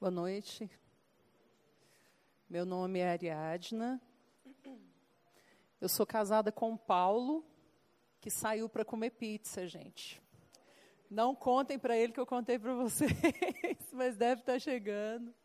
Boa noite. Meu nome é Ariadna. Eu sou casada com o Paulo, que saiu para comer pizza, gente. Não contem para ele que eu contei para vocês, mas deve estar chegando.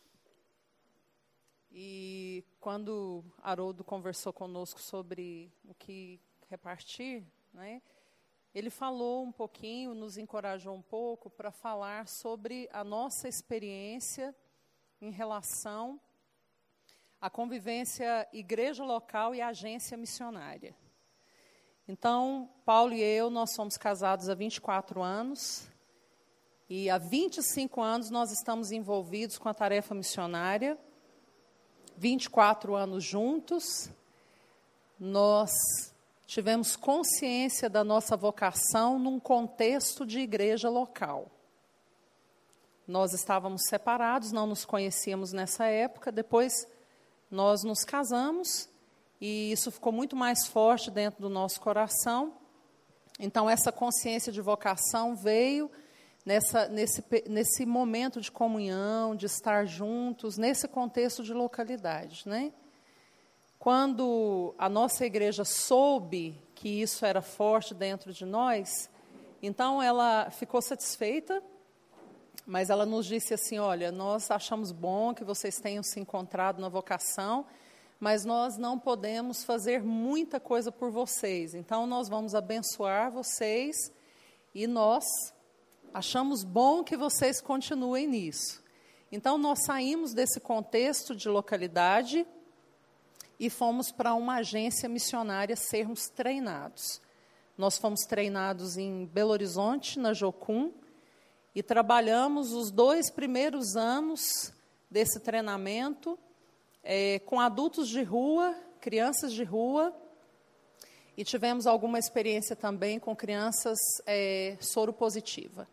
E quando Haroldo conversou conosco sobre o que repartir, né, ele falou um pouquinho, nos encorajou um pouco para falar sobre a nossa experiência em relação à convivência igreja local e agência missionária. Então, Paulo e eu, nós somos casados há 24 anos e há 25 anos nós estamos envolvidos com a tarefa missionária, 24 anos juntos. Nós tivemos consciência da nossa vocação num contexto de igreja local. Nós estávamos separados, não nos conhecíamos nessa época, depois nós nos casamos e isso ficou muito mais forte dentro do nosso coração. Então, essa consciência de vocação veio nesse momento de comunhão, de estar juntos, nesse contexto de localidade, né? Quando a nossa igreja soube que isso era forte dentro de nós, então ela ficou satisfeita, mas ela nos disse assim, olha, nós achamos bom que vocês tenham se encontrado na vocação, mas nós não podemos fazer muita coisa por vocês, então nós vamos abençoar vocês e nós achamos bom que vocês continuem nisso. Então nós saímos desse contexto de localidade e fomos para uma agência missionária sermos treinados. Nós fomos treinados em Belo Horizonte, na Jocum, e trabalhamos os 2 primeiros anos desse treinamento com adultos de rua, crianças de rua, e tivemos alguma experiência também com crianças soropositiva.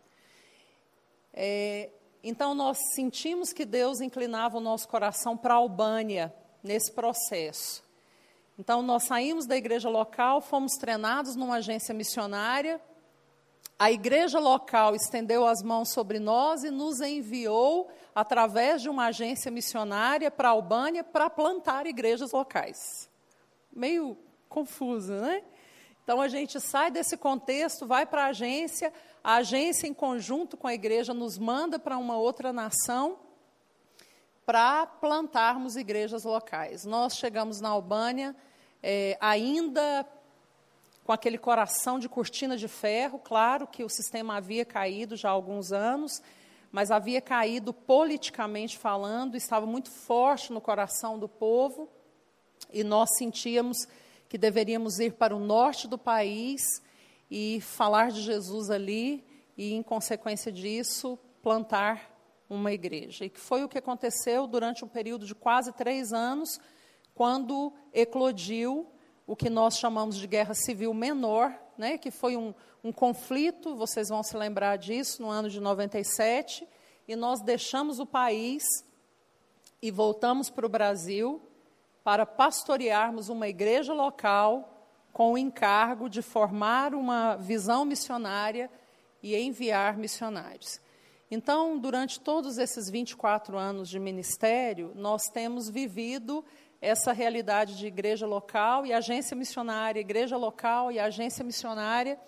Então, nós sentimos que Deus inclinava o nosso coração para a Albânia, nesse processo. Então, nós saímos da igreja local, fomos treinados numa agência missionária, a igreja local estendeu as mãos sobre nós e nos enviou, através de uma agência missionária, para a Albânia, para plantar igrejas locais. Meio confuso, né? Então, a gente sai desse contexto, vai para a agência em conjunto com a igreja, nos manda para uma outra nação, para plantarmos igrejas locais. Nós chegamos na Albânia ainda com aquele coração de cortina de ferro, claro que o sistema havia caído já há alguns anos, mas havia caído politicamente falando, estava muito forte no coração do povo, e nós sentíamos que deveríamos ir para o norte do país e falar de Jesus ali, e em consequência disso, plantar uma igreja. E que foi o que aconteceu durante um período de quase 3 anos, quando eclodiu o que nós chamamos de guerra civil menor, né, que foi um conflito, vocês vão se lembrar disso, no ano de 97, e nós deixamos o país e voltamos para o Brasil para pastorearmos uma igreja local com o encargo de formar uma visão missionária e enviar missionários. Então, durante todos esses 24 anos de ministério, nós temos vivido essa realidade de igreja local e agência missionária, igreja local e agência missionária.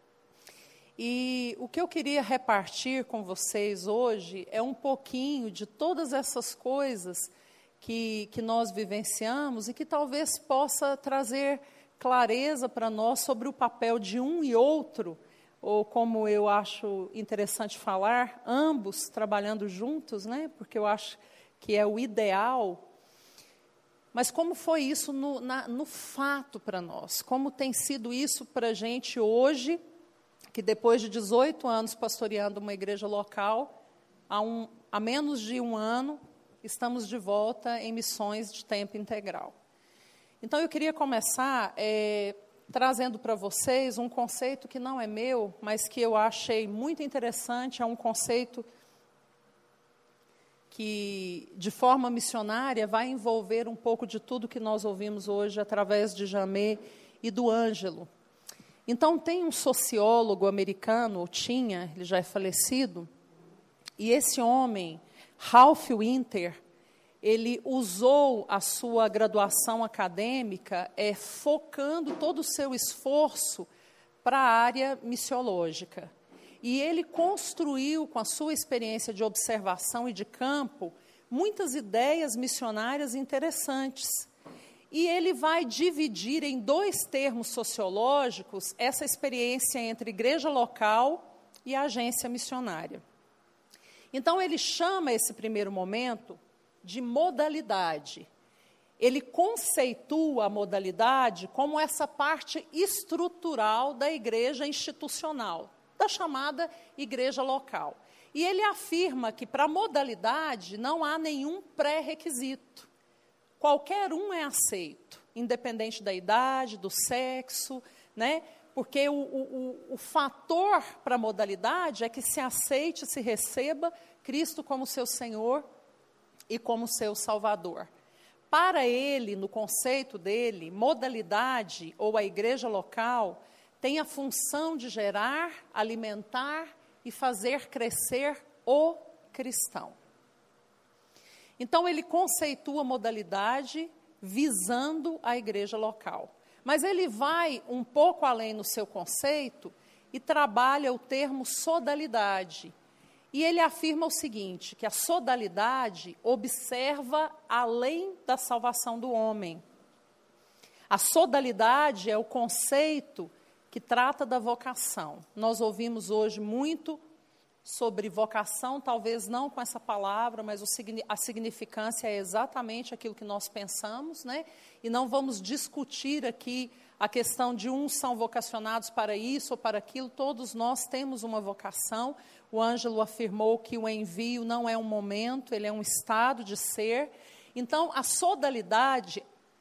E o que eu queria repartir com vocês hoje é um pouquinho de todas essas coisas que nós vivenciamos e que talvez possa trazer clareza para nós sobre o papel de um e outro, ou como eu acho interessante falar, ambos trabalhando juntos, né? Porque eu acho que é o ideal. Mas como foi isso no fato para nós? Como tem sido isso para a gente hoje, que depois de 18 anos pastoreando uma igreja local, há menos de 1 ano, estamos de volta em missões de tempo integral. Então, eu queria começar trazendo para vocês um conceito que não é meu, mas que eu achei muito interessante, é um conceito que, de forma missionária, vai envolver um pouco de tudo que nós ouvimos hoje através de Jamê e do Ângelo. Então, tem um sociólogo americano, ou tinha, ele já é falecido, e esse homem, Ralph Winter, ele usou a sua graduação acadêmica focando todo o seu esforço para a área missiológica. E ele construiu, com a sua experiência de observação e de campo, muitas ideias missionárias interessantes. E ele vai dividir em 2 termos sociológicos essa experiência entre igreja local e agência missionária. Então, ele chama esse primeiro momento de modalidade. Ele conceitua a modalidade como essa parte estrutural da igreja institucional, da chamada igreja local. E ele afirma que para a modalidade não há nenhum pré-requisito. Qualquer um é aceito, independente da idade, do sexo, né? Porque o fator para a modalidade é que se aceite, se receba Cristo como seu Senhor e como seu Salvador. Para ele, no conceito dele, modalidade ou a igreja local tem a função de gerar, alimentar e fazer crescer o cristão. Então, ele conceitua a modalidade visando a igreja local. Mas ele vai um pouco além no seu conceito e trabalha o termo sodalidade. E ele afirma o seguinte, que a sodalidade observa além da salvação do homem. A sodalidade é o conceito que trata da vocação. Nós ouvimos hoje muito sobre vocação, talvez não com essa palavra, mas a significância é exatamente aquilo que nós pensamos, né? E não vamos discutir aqui a questão de uns são vocacionados para isso ou para aquilo, todos nós temos uma vocação. O Ângelo afirmou que o envio não é um momento, ele é um estado de ser. Então, a sodalidade,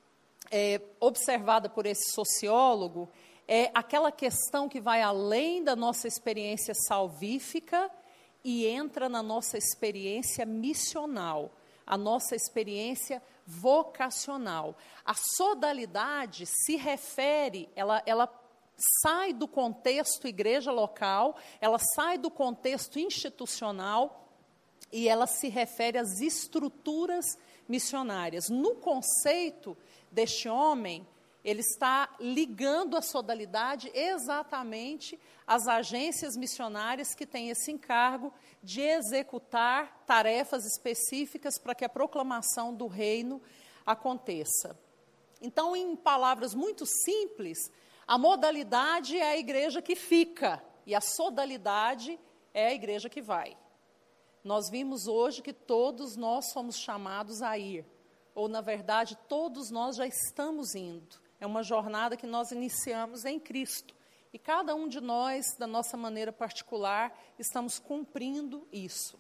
observada por esse sociólogo, é aquela questão que vai além da nossa experiência salvífica e entra na nossa experiência missional, a nossa experiência vocacional. A sodalidade se refere, ela sai do contexto igreja local, ela sai do contexto institucional e ela se refere às estruturas missionárias. No conceito deste homem, ele está ligando a sodalidade exatamente às agências missionárias que têm esse encargo de executar tarefas específicas para que a proclamação do reino aconteça. Então, em palavras muito simples, a modalidade é a igreja que fica e a sodalidade é a igreja que vai. Nós vimos hoje que todos nós somos chamados a ir, ou, na verdade, todos nós já estamos indo. É uma jornada que nós iniciamos em Cristo. E cada um de nós, da nossa maneira particular, estamos cumprindo isso.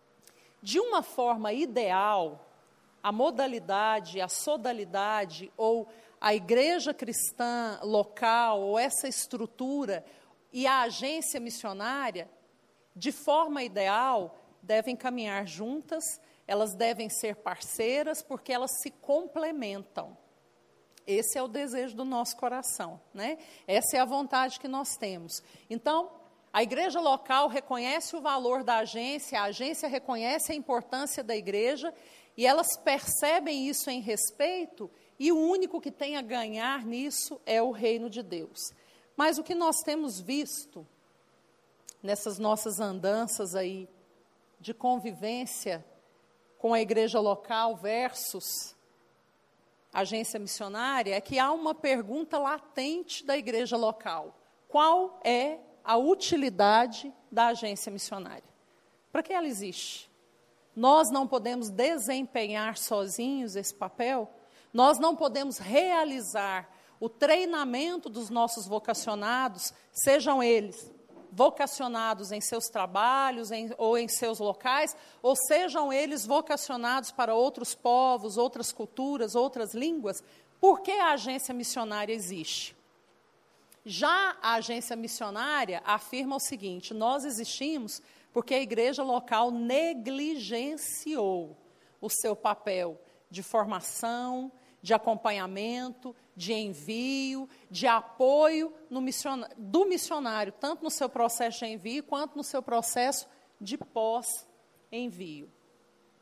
De uma forma ideal, a modalidade, a sodalidade, ou a igreja cristã local, ou essa estrutura, e a agência missionária, de forma ideal, devem caminhar juntas, elas devem ser parceiras, porque elas se complementam. Esse é o desejo do nosso coração, né? Essa é a vontade que nós temos. Então, a igreja local reconhece o valor da agência, a agência reconhece a importância da igreja, e elas percebem isso em respeito, e o único que tem a ganhar nisso é o reino de Deus. Mas o que nós temos visto nessas nossas andanças aí de convivência com a igreja local versus agência missionária, é que há uma pergunta latente da igreja local. Qual é a utilidade da agência missionária? Para que ela existe? Nós não podemos desempenhar sozinhos esse papel? Nós não podemos realizar o treinamento dos nossos vocacionados, sejam eles vocacionados em seus trabalhos ou em seus locais, ou sejam eles vocacionados para outros povos, outras culturas, outras línguas. Por que a agência missionária existe? Já a agência missionária afirma o seguinte: nós existimos porque a igreja local negligenciou o seu papel de formação, de acompanhamento, de envio, de apoio do missionário, tanto no seu processo de envio, quanto no seu processo de pós-envio.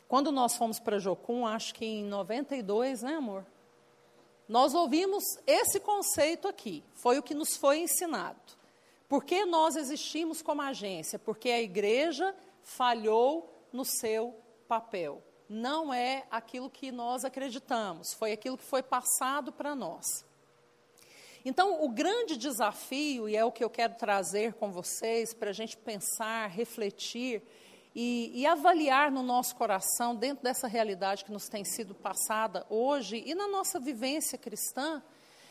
quando nós fomos para Jocum, acho que em 92, né, amor? Nós ouvimos esse conceito aqui, foi o que nos foi ensinado. Por que nós existimos como agência? Porque a igreja falhou no seu papel. Não é aquilo que nós acreditamos, foi aquilo que foi passado para nós. Então, o grande desafio, e é o que eu quero trazer com vocês, para a gente pensar, refletir e avaliar no nosso coração, dentro dessa realidade que nos tem sido passada hoje e na nossa vivência cristã,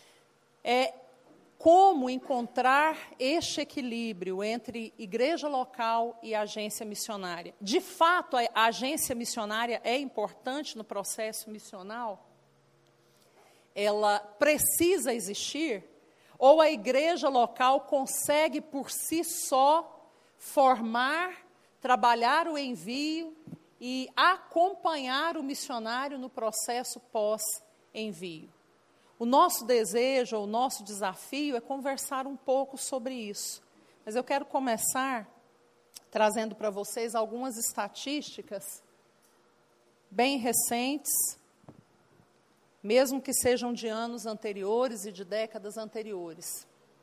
é como encontrar este equilíbrio entre igreja local e agência missionária. De fato, a agência missionária é importante no processo missional? Ela precisa existir? Ou a igreja local consegue por si só formar, trabalhar o envio e acompanhar o missionário no processo pós-envio? O nosso desejo, o nosso desafio é conversar um pouco sobre isso. Mas eu quero começar trazendo para vocês algumas estatísticas bem recentes, mesmo que sejam de anos anteriores e de décadas anteriores.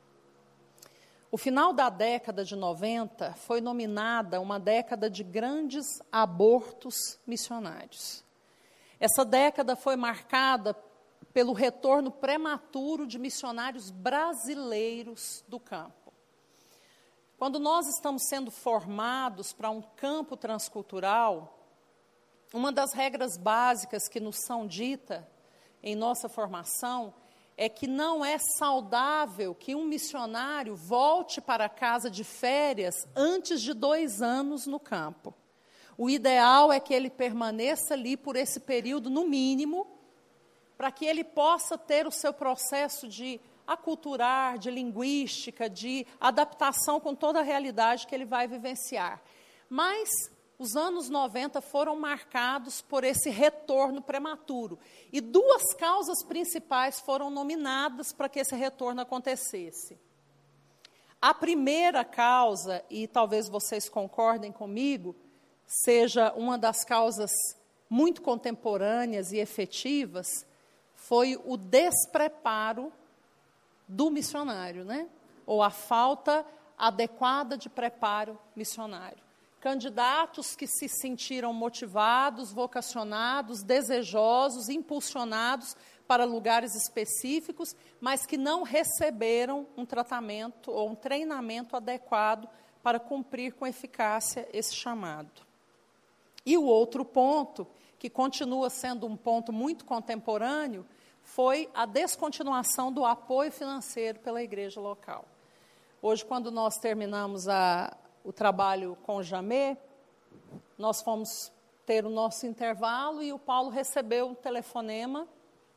O final da década de 90 foi nominada uma década de grandes abortos missionários. Essa década foi marcada pelo retorno prematuro de missionários brasileiros do campo. Quando nós estamos sendo formados para um campo transcultural, uma das regras básicas que nos são ditas em nossa formação é que não é saudável que um missionário volte para casa de férias antes de 2 anos no campo. O ideal é que ele permaneça ali por esse período, no mínimo, para que ele possa ter o seu processo de aculturar, de linguística, de adaptação com toda a realidade que ele vai vivenciar. Mas os anos 90 foram marcados por esse retorno prematuro. E 2 causas principais foram nominadas para que esse retorno acontecesse. A primeira causa, e talvez vocês concordem comigo, seja uma das causas muito contemporâneas e efetivas, foi o despreparo do missionário, né? Ou a falta adequada de preparo missionário. Candidatos que se sentiram motivados, vocacionados, desejosos, impulsionados para lugares específicos, mas que não receberam um tratamento ou um treinamento adequado para cumprir com eficácia esse chamado. E o outro ponto, que continua sendo um ponto muito contemporâneo, foi a descontinuação do apoio financeiro pela igreja local. Hoje, quando nós terminamos o trabalho com o Jamê, nós fomos ter o nosso intervalo e o Paulo recebeu um telefonema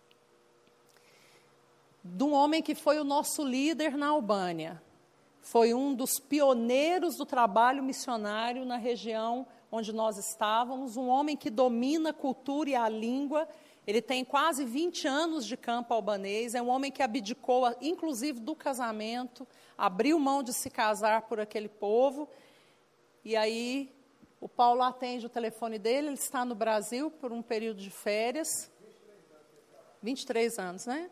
de um homem que foi o nosso líder na Albânia. Foi um dos pioneiros do trabalho missionário na região onde nós estávamos, um homem que domina a cultura e a língua. Ele tem quase 20 anos de campo albanês, é um homem que abdicou, inclusive, do casamento, abriu mão de se casar por aquele povo. E aí, o Paulo atende o telefone dele, ele está no Brasil por um período de férias. 23 anos, né?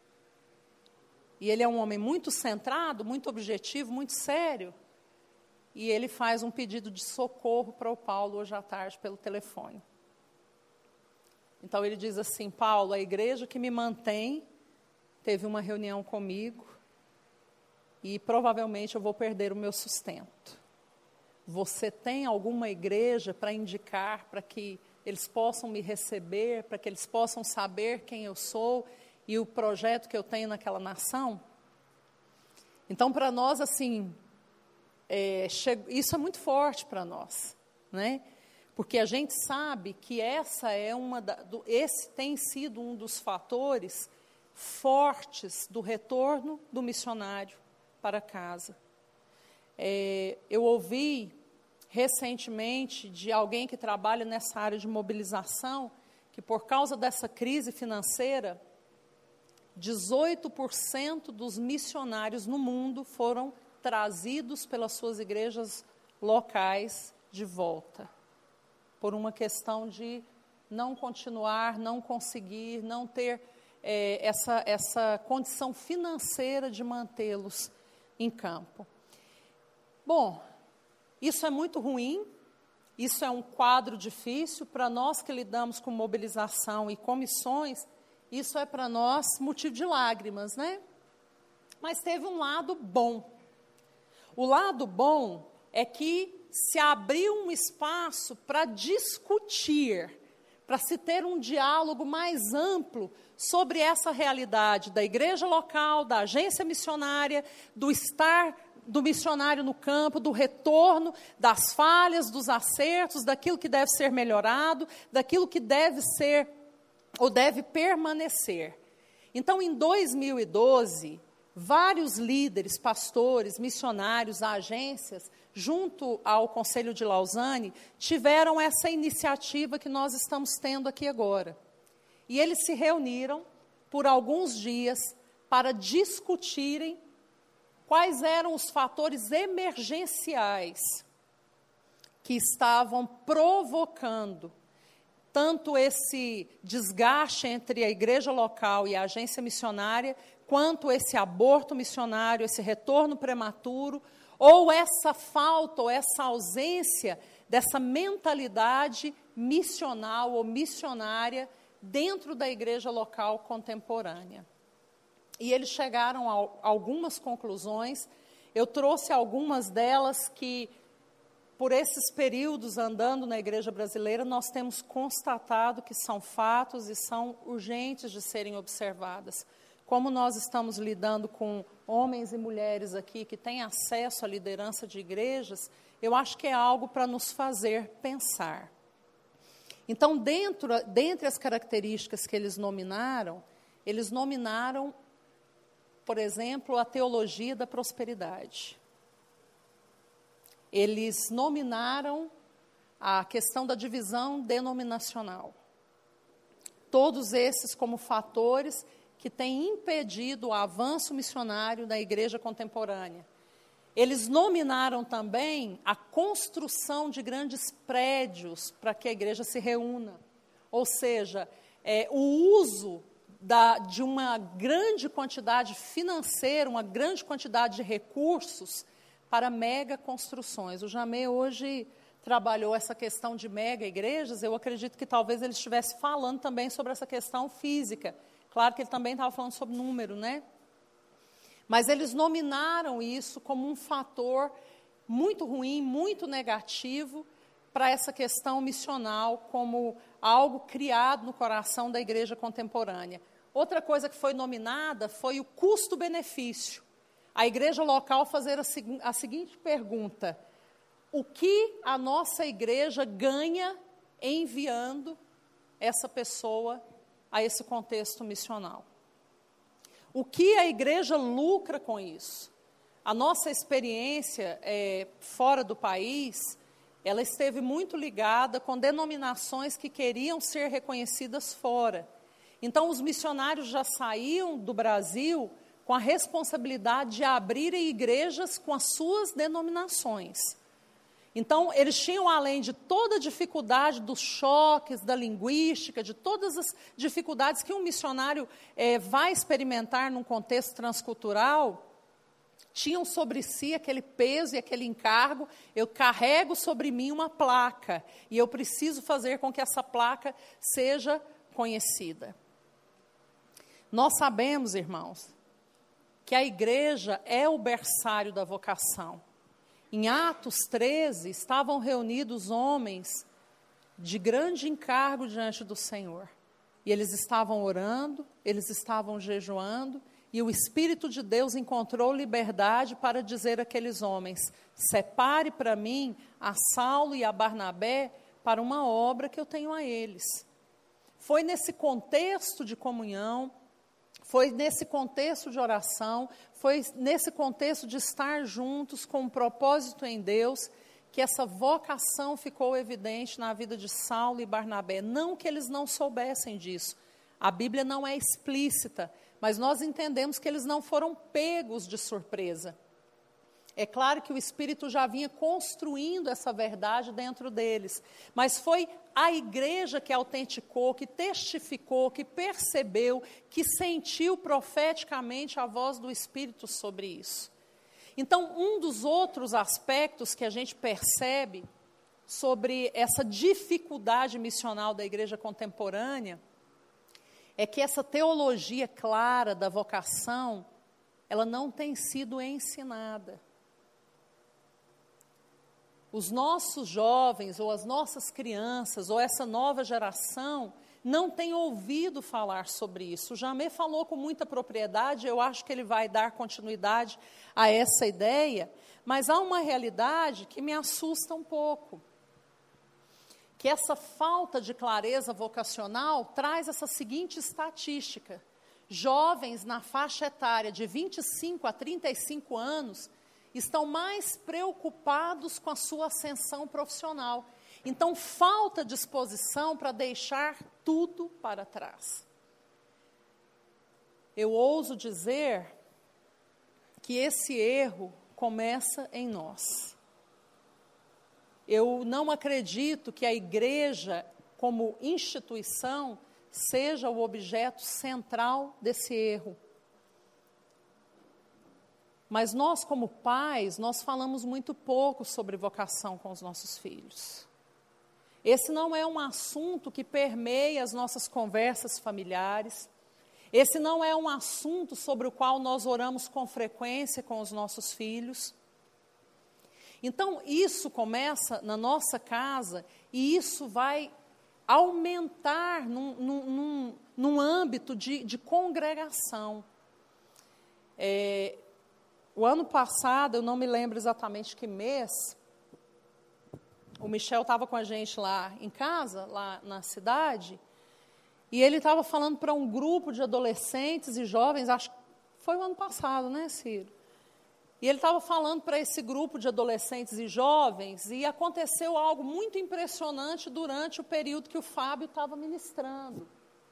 E ele é um homem muito centrado, muito objetivo, muito sério. E ele faz um pedido de socorro para o Paulo hoje à tarde pelo telefone. Então ele diz assim: Paulo, a igreja que me mantém teve uma reunião comigo e provavelmente eu vou perder o meu sustento. Você tem alguma igreja para indicar, para que eles possam me receber, para que eles possam saber quem eu sou e o projeto que eu tenho naquela nação? Então, para nós, assim, isso é muito forte para nós, né? Porque a gente sabe que esse tem sido um dos fatores fortes do retorno do missionário para casa. Eu ouvi recentemente de alguém que trabalha nessa área de mobilização, que por causa dessa crise financeira, 18% dos missionários no mundo foram trazidos pelas suas igrejas locais de volta. por uma questão de não continuar, não conseguir, não ter essa condição financeira de mantê-los em campo. Bom, isso é muito ruim, isso é um quadro difícil. Para nós que lidamos com mobilização e comissões, isso é para nós motivo de lágrimas, né? Mas teve um lado bom. O lado bom é que se abriu um espaço para discutir, para se ter um diálogo mais amplo sobre essa realidade da igreja local, da agência missionária, do estar do missionário no campo, do retorno, das falhas, dos acertos, daquilo que deve ser melhorado, daquilo que deve ser ou deve permanecer. Então, em 2012, vários líderes, pastores, missionários, agências, junto ao Conselho de Lausanne, tiveram essa iniciativa que nós estamos tendo aqui agora. E eles se reuniram por alguns dias para discutirem quais eram os fatores emergenciais que estavam provocando tanto esse desgaste entre a igreja local e a agência missionária, quanto esse aborto missionário, esse retorno prematuro, ou essa falta, ou essa ausência dessa mentalidade missional ou missionária dentro da igreja local contemporânea. E eles chegaram a algumas conclusões. Eu trouxe algumas delas que, por esses períodos andando na igreja brasileira, nós temos constatado que são fatos e são urgentes de serem observadas. Como nós estamos lidando com homens e mulheres aqui que têm acesso à liderança de igrejas, eu acho que é algo para nos fazer pensar. Então, dentre as características que eles nominaram, por exemplo, a teologia da prosperidade. Eles nominaram a questão da divisão denominacional. Todos esses como fatores que têm impedido o avanço missionário da igreja contemporânea. Eles nominaram também a construção de grandes prédios para que a igreja se reúna. Ou seja, o uso de uma grande quantidade financeira, uma grande quantidade de recursos para mega construções. O Jamê hoje trabalhou essa questão de mega igrejas. Eu acredito que talvez ele estivesse falando também sobre essa questão física. Claro que ele também estava falando sobre número, né? Mas eles nominaram isso como um fator muito ruim, muito negativo para essa questão missional, como algo criado no coração da igreja contemporânea. Outra coisa que foi nominada foi o custo-benefício. A igreja local fazer a seguinte pergunta: o que a nossa igreja ganha enviando essa pessoa a esse contexto missional? O que a igreja lucra com isso? A nossa experiência fora do país, ela esteve muito ligada com denominações que queriam ser reconhecidas fora. Então, os missionários já saíam do Brasil com a responsabilidade de abrirem igrejas com as suas denominações. Então, eles tinham, além de toda a dificuldade dos choques, da linguística, de todas as dificuldades que um missionário vai experimentar num contexto transcultural, tinham sobre si aquele peso e aquele encargo: eu carrego sobre mim uma placa, e eu preciso fazer com que essa placa seja conhecida. Nós sabemos, irmãos, que a igreja é o berçário da vocação. Em Atos 13, estavam reunidos homens de grande encargo diante do Senhor. E eles estavam orando, eles estavam jejuando, e o Espírito de Deus encontrou liberdade para dizer àqueles homens: separe para mim a Saulo e a Barnabé para uma obra que eu tenho a eles. Foi nesse contexto de comunhão, foi nesse contexto de oração, foi nesse contexto de estar juntos com um propósito em Deus, que essa vocação ficou evidente na vida de Saulo e Barnabé. Não que eles não soubessem disso, a Bíblia não é explícita, mas nós entendemos que eles não foram pegos de surpresa. É claro que o Espírito já vinha construindo essa verdade dentro deles, mas foi a igreja que autenticou, que testificou, que percebeu, que sentiu profeticamente a voz do Espírito sobre isso. Então, um dos outros aspectos que a gente percebe sobre essa dificuldade missional da igreja contemporânea é que essa teologia clara da vocação, ela não tem sido ensinada. Os nossos jovens, ou as nossas crianças, ou essa nova geração, não tem ouvido falar sobre isso. O Jamê falou com muita propriedade, eu acho que ele vai dar continuidade a essa ideia, mas há uma realidade que me assusta um pouco. Que essa falta de clareza vocacional traz essa seguinte estatística. Jovens na faixa etária de 25 a 35 anos estão mais preocupados com a sua ascensão profissional. Então, falta disposição para deixar tudo para trás. Eu ouso dizer que esse erro começa em nós. Eu não acredito que a igreja, como instituição, seja o objeto central desse erro. Mas nós, como pais, nós falamos muito pouco sobre vocação com os nossos filhos. Esse não é um assunto que permeia as nossas conversas familiares. Esse não é um assunto sobre o qual nós oramos com frequência com os nossos filhos. Então, isso começa na nossa casa e isso vai aumentar num âmbito de congregação. O ano passado, eu não me lembro exatamente que mês, o Michel estava com a gente lá em casa, lá na cidade, e ele estava falando para um grupo de adolescentes e jovens, acho que foi o ano passado, né, Ciro? E ele estava falando para esse grupo de adolescentes e jovens, e aconteceu algo muito impressionante durante o período que o Fábio estava ministrando.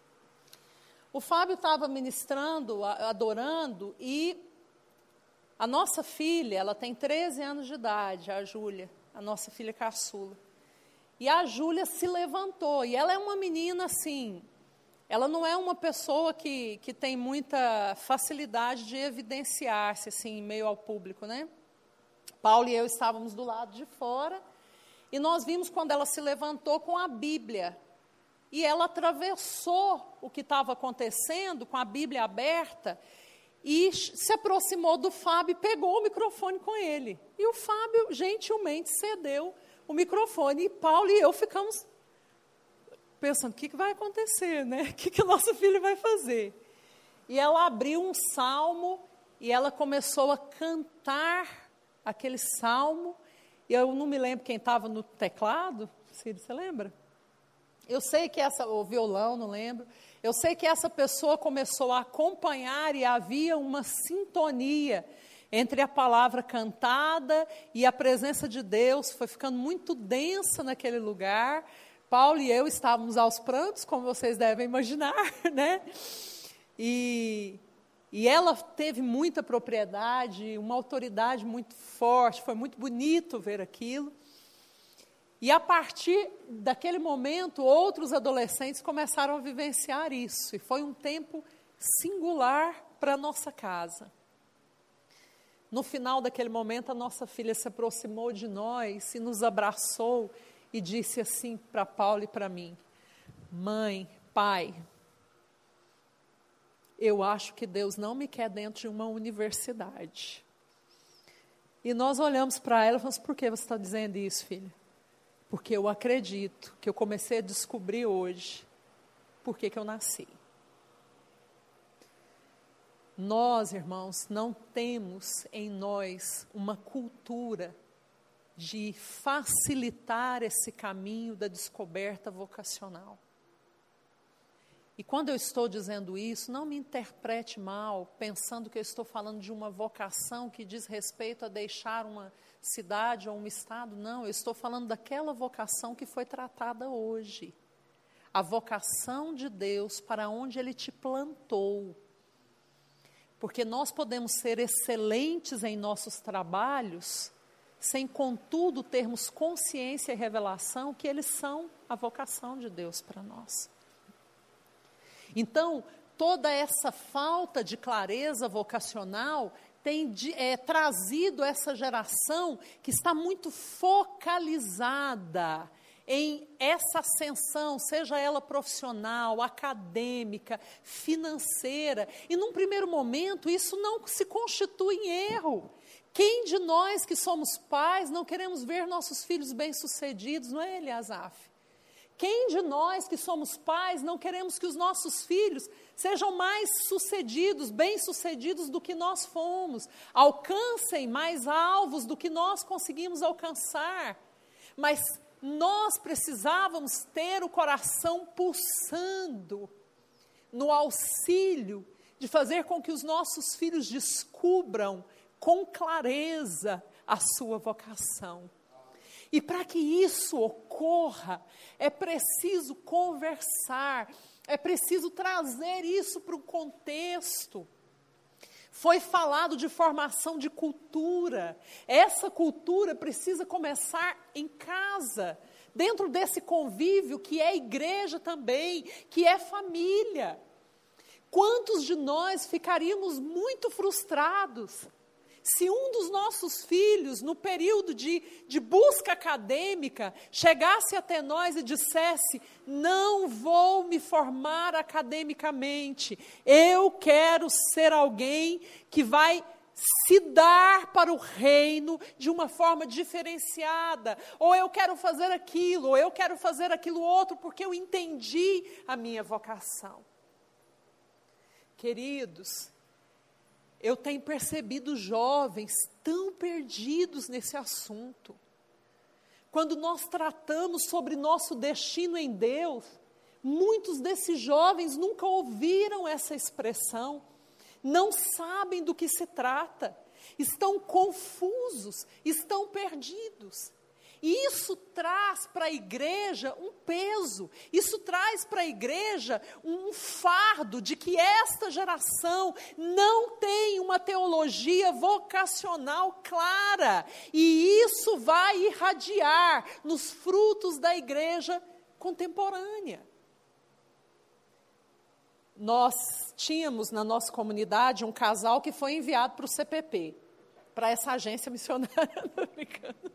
O Fábio estava ministrando, adorando, e a nossa filha, ela tem 13 anos de idade, a Júlia, a nossa filha caçula. E a Júlia se levantou, e ela é uma menina assim, ela não é uma pessoa que tem muita facilidade de evidenciar-se assim, em meio ao público, né? Paulo e eu estávamos do lado de fora, e nós vimos quando ela se levantou com a Bíblia. E ela atravessou o que estava acontecendo com a Bíblia aberta, e se aproximou do Fábio e pegou o microfone com ele. E o Fábio gentilmente cedeu o microfone. E Paulo e eu ficamos pensando, o que vai acontecer, né? O que o nosso filho vai fazer? E ela abriu um salmo e ela começou a cantar aquele salmo. E eu não me lembro quem estava no teclado. Ciro, você lembra? Eu sei que o violão, não lembro. Eu sei que essa pessoa começou a acompanhar e havia uma sintonia entre a palavra cantada e a presença de Deus. Foi ficando muito densa naquele lugar. Paulo e eu estávamos aos prantos, como vocês devem imaginar, né? E ela teve muita propriedade, uma autoridade muito forte. Foi muito bonito ver aquilo. E a partir daquele momento, outros adolescentes começaram a vivenciar isso. E foi um tempo singular para a nossa casa. No final daquele momento, a nossa filha se aproximou de nós e nos abraçou e disse assim para Paulo e para mim: mãe, pai, eu acho que Deus não me quer dentro de uma universidade. E nós olhamos para ela e falamos: por que você está dizendo isso, filha? Porque eu acredito que eu comecei a descobrir hoje por que eu nasci. Nós, irmãos, não temos em nós uma cultura de facilitar esse caminho da descoberta vocacional. E quando eu estou dizendo isso, não me interprete mal, pensando que eu estou falando de uma vocação que diz respeito a deixar uma cidade ou um estado. Não, eu estou falando daquela vocação que foi tratada hoje. A vocação de Deus para onde Ele te plantou. Porque nós podemos ser excelentes em nossos trabalhos, sem, contudo, termos consciência e revelação que eles são a vocação de Deus para nós. Então, toda essa falta de clareza vocacional tem trazido essa geração que está muito focalizada em essa ascensão, seja ela profissional, acadêmica, financeira. E num primeiro momento, isso não se constitui em erro. Quem de nós que somos pais não queremos ver nossos filhos bem-sucedidos, não é, Eliasaf? Quem de nós que somos pais não queremos que os nossos filhos sejam mais sucedidos, bem-sucedidos do que nós fomos, alcancem mais alvos do que nós conseguimos alcançar? Mas nós precisávamos ter o coração pulsando no auxílio de fazer com que os nossos filhos descubram com clareza a sua vocação. E para que isso ocorra, é preciso conversar, é preciso trazer isso para o contexto. Foi falado de formação de cultura. Essa cultura precisa começar em casa, dentro desse convívio que é igreja também, que é família. Quantos de nós ficaríamos muito frustrados se um dos nossos filhos, no período de busca acadêmica, chegasse até nós e dissesse: não vou me formar academicamente, eu quero ser alguém que vai se dar para o reino de uma forma diferenciada, ou eu quero fazer aquilo, ou eu quero fazer aquilo outro, porque eu entendi a minha vocação. Queridos, eu tenho percebido jovens tão perdidos nesse assunto. Quando nós tratamos sobre nosso destino em Deus, muitos desses jovens nunca ouviram essa expressão, não sabem do que se trata, estão confusos, estão perdidos. E isso traz para a igreja um peso, isso traz para a igreja um fardo de que esta geração não tem uma teologia vocacional clara, e isso vai irradiar nos frutos da igreja contemporânea. Nós tínhamos na nossa comunidade um casal que foi enviado para o CPP, para essa agência missionária americana.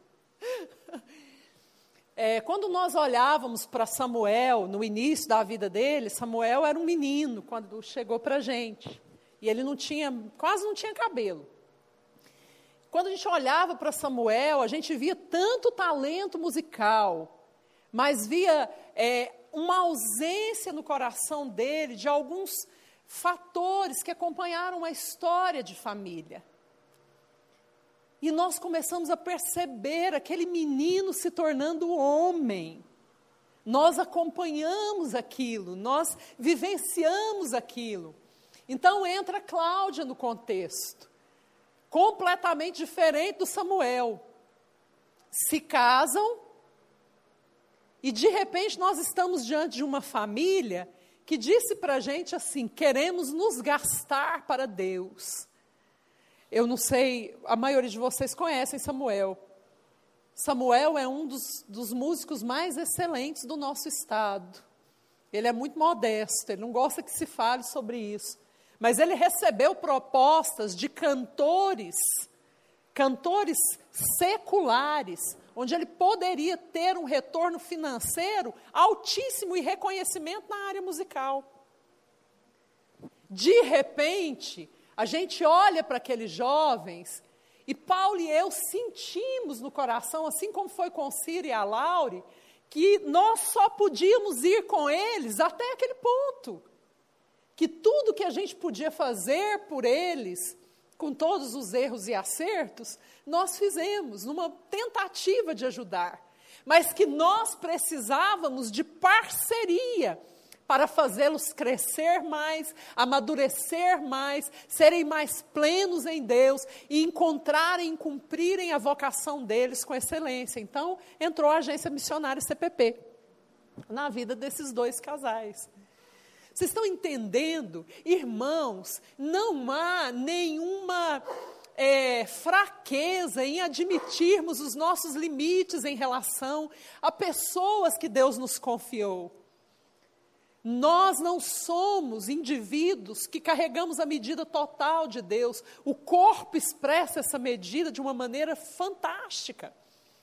Quando nós olhávamos para Samuel, no início da vida dele, Samuel era um menino quando chegou para a gente, e ele quase não tinha cabelo. Quando a gente olhava para Samuel, a gente via tanto talento musical, mas via uma ausência no coração dele de alguns fatores que acompanharam a história de família. E nós começamos a perceber aquele menino se tornando homem. Nós acompanhamos aquilo, nós vivenciamos aquilo. Então entra Cláudia no contexto, completamente diferente do Samuel. Se casam e de repente nós estamos diante de uma família que disse para a gente assim: queremos nos gastar para Deus. Eu não sei, a maioria de vocês conhecem Samuel. Samuel é um dos músicos mais excelentes do nosso estado. Ele é muito modesto, ele não gosta que se fale sobre isso. Mas ele recebeu propostas de cantores seculares, onde ele poderia ter um retorno financeiro altíssimo e reconhecimento na área musical. De repente, a gente olha para aqueles jovens, e Paulo e eu sentimos no coração, assim como foi com Ciro e a Laure, que nós só podíamos ir com eles até aquele ponto. Que tudo que a gente podia fazer por eles, com todos os erros e acertos, nós fizemos, numa tentativa de ajudar. Mas que nós precisávamos de parceria, para fazê-los crescer mais, amadurecer mais, serem mais plenos em Deus e encontrarem e cumprirem a vocação deles com excelência. Então, entrou a agência missionária CPP na vida desses dois casais. Vocês estão entendendo? Irmãos, não há nenhuma fraqueza em admitirmos os nossos limites em relação a pessoas que Deus nos confiou. Nós não somos indivíduos que carregamos a medida total de Deus. O corpo expressa essa medida de uma maneira fantástica.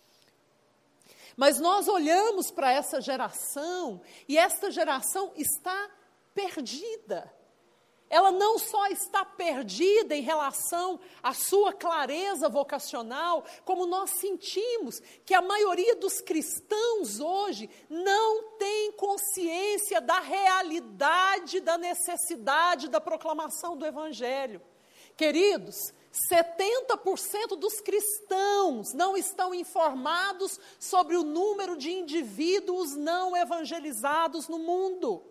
Mas nós olhamos para essa geração e esta geração está perdida. Ela não só está perdida em relação à sua clareza vocacional, como nós sentimos que a maioria dos cristãos hoje não tem consciência da realidade, da necessidade da proclamação do Evangelho. Queridos, 70% dos cristãos não estão informados sobre o número de indivíduos não evangelizados no mundo.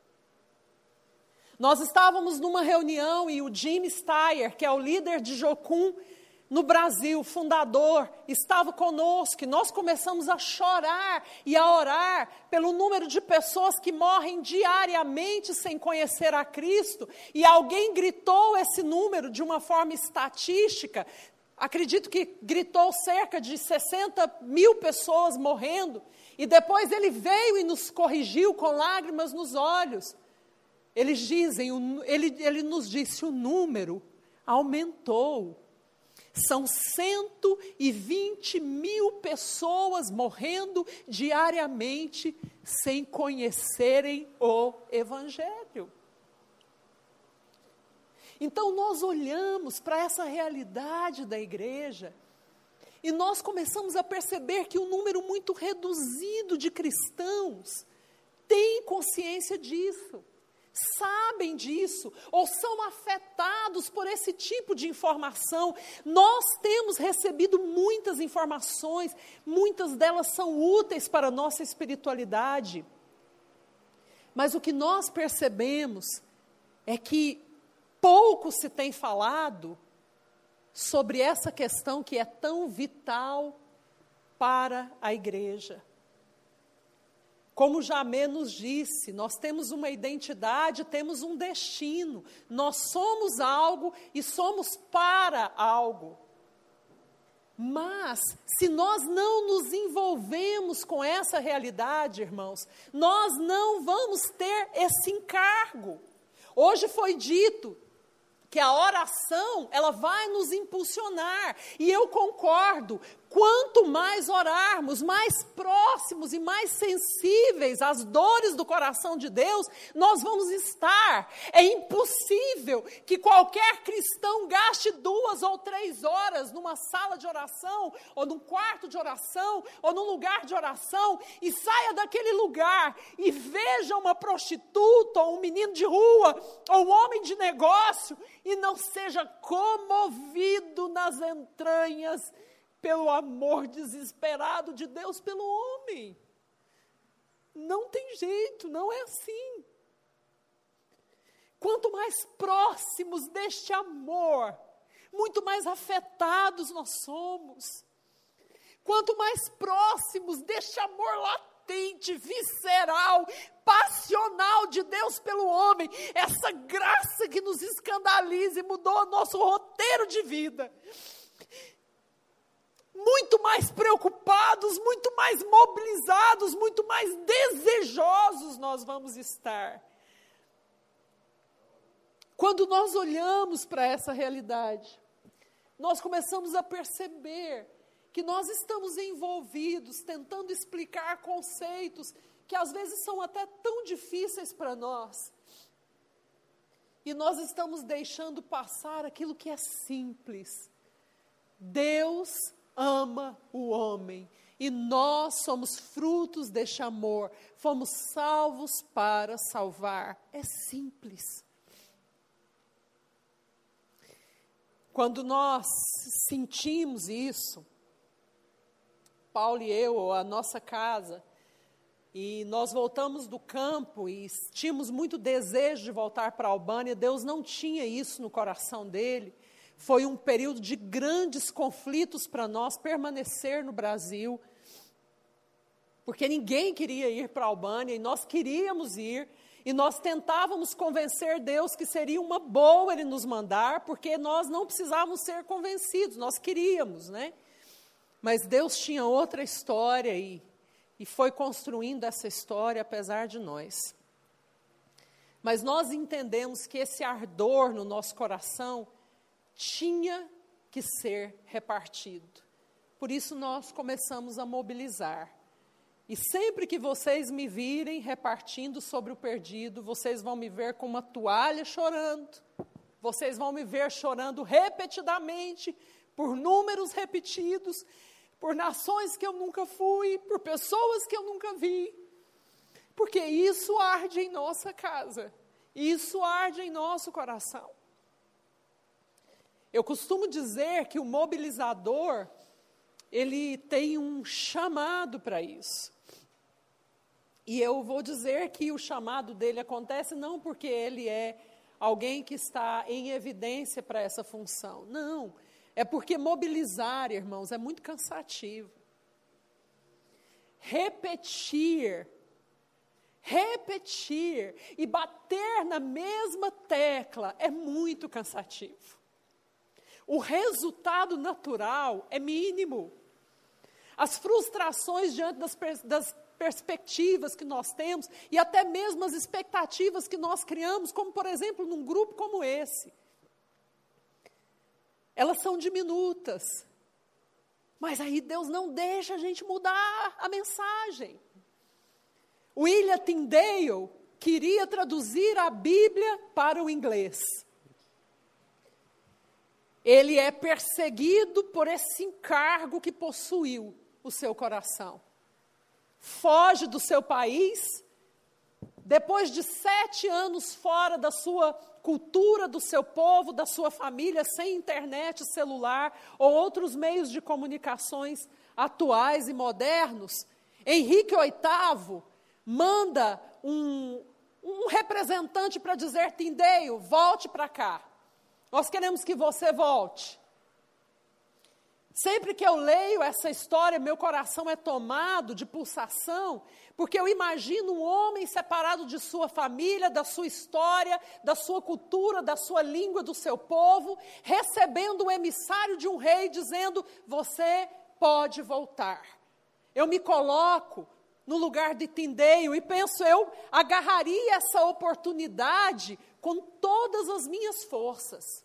Nós estávamos numa reunião e o Jim Steyer, que é o líder de Jocum no Brasil, fundador, estava conosco e nós começamos a chorar e a orar pelo número de pessoas que morrem diariamente sem conhecer a Cristo. E alguém gritou esse número de uma forma estatística, acredito que gritou cerca de 60 mil pessoas morrendo, e depois ele veio e nos corrigiu com lágrimas nos olhos. Ele nos disse, o número aumentou. São 120 mil pessoas morrendo diariamente sem conhecerem o Evangelho. Então nós olhamos para essa realidade da igreja e nós começamos a perceber que um número muito reduzido de cristãos tem consciência disso. Sabem disso, ou são afetados por esse tipo de informação. Nós temos recebido muitas informações, muitas delas são úteis para a nossa espiritualidade. Mas o que nós percebemos é que pouco se tem falado sobre essa questão que é tão vital para a igreja. Como Jamé nos disse, nós temos uma identidade, temos um destino. Nós somos algo e somos para algo. Mas, se nós não nos envolvemos com essa realidade, irmãos, nós não vamos ter esse encargo. Hoje foi dito que a oração, ela vai nos impulsionar. E eu concordo. Quanto mais orarmos, mais próximos e mais sensíveis às dores do coração de Deus, nós vamos estar. É impossível que qualquer cristão gaste 2 ou 3 horas numa sala de oração, ou num quarto de oração, ou num lugar de oração, e saia daquele lugar e veja uma prostituta, ou um menino de rua, ou um homem de negócio, e não seja comovido nas entranhas pelo amor desesperado de Deus pelo homem. Não tem jeito, não é assim. Quanto mais próximos deste amor, muito mais afetados nós somos. Quanto mais próximos deste amor latente, visceral, passional de Deus pelo homem, essa graça que nos escandaliza e mudou o nosso roteiro de vida. Muito mais preocupados, muito mais mobilizados, muito mais desejosos nós vamos estar. Quando nós olhamos para essa realidade, nós começamos a perceber que nós estamos envolvidos, tentando explicar conceitos que às vezes são até tão difíceis para nós. E nós estamos deixando passar aquilo que é simples. Deus ama o homem, e nós somos frutos deste amor, fomos salvos para salvar. É simples. Quando nós sentimos isso, Paulo e eu, a nossa casa, e nós voltamos do campo e tínhamos muito desejo de voltar para a Albânia, Deus não tinha isso no coração dele. Foi um período de grandes conflitos para nós permanecer no Brasil, porque ninguém queria ir para a Albânia e nós queríamos ir. E nós tentávamos convencer Deus que seria uma boa Ele nos mandar, porque nós não precisávamos ser convencidos, nós queríamos, né? Mas Deus tinha outra história e foi construindo essa história apesar de nós. Mas nós entendemos que esse ardor no nosso coração tinha que ser repartido. Por isso nós começamos a mobilizar. E sempre que vocês me virem repartindo sobre o perdido, vocês vão me ver com uma toalha chorando, vocês vão me ver chorando repetidamente, por números repetidos, por nações que eu nunca fui, por pessoas que eu nunca vi, porque isso arde em nossa casa, isso arde em nosso coração. Eu costumo dizer que o mobilizador, ele tem um chamado para isso. E eu vou dizer que o chamado dele acontece não porque ele é alguém que está em evidência para essa função. Não, é porque mobilizar, irmãos, é muito cansativo. Repetir e bater na mesma tecla é muito cansativo. O resultado natural é mínimo. As frustrações diante das perspectivas que nós temos e até mesmo as expectativas que nós criamos, como por exemplo num grupo como esse, elas são diminutas. Mas aí Deus não deixa a gente mudar a mensagem. William Tyndale queria traduzir a Bíblia para o inglês. Ele é perseguido por esse encargo que possuiu o seu coração. Foge do seu país, depois de 7 anos fora da sua cultura, do seu povo, da sua família, sem internet, celular ou outros meios de comunicações atuais e modernos, Henrique VIII manda um representante para dizer: Tyndale, volte para cá. Nós queremos que você volte. Sempre que eu leio essa história, meu coração é tomado de pulsação, porque eu imagino um homem separado de sua família, da sua história, da sua cultura, da sua língua, do seu povo, recebendo o emissário de um rei dizendo: você pode voltar. Eu me coloco no lugar de Tyndale e penso, eu agarraria essa oportunidade com todas as minhas forças.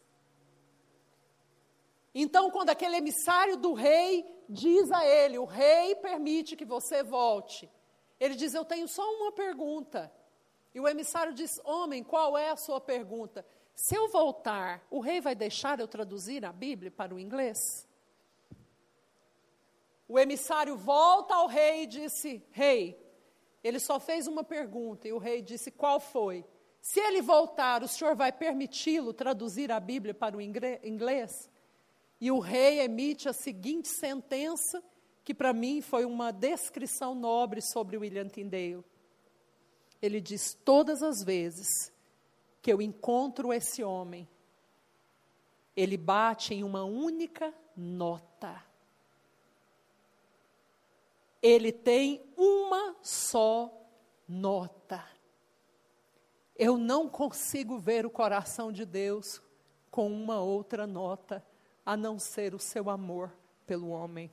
Então, quando aquele emissário do rei diz a ele: o rei permite que você volte, ele diz: eu tenho só uma pergunta. E o emissário diz: homem, qual é a sua pergunta? Se eu voltar, o rei vai deixar eu traduzir a Bíblia para o inglês? O emissário volta ao rei e disse: rei, ele só fez uma pergunta. E o rei disse: qual foi? Se ele voltar, o senhor vai permiti-lo traduzir a Bíblia para o inglês? E o rei emite a seguinte sentença, que para mim foi uma descrição nobre sobre William Tyndale. Ele diz: todas as vezes que eu encontro esse homem, ele bate em uma única nota. Ele tem uma só nota. Eu não consigo ver o coração de Deus com uma outra nota, a não ser o seu amor pelo homem.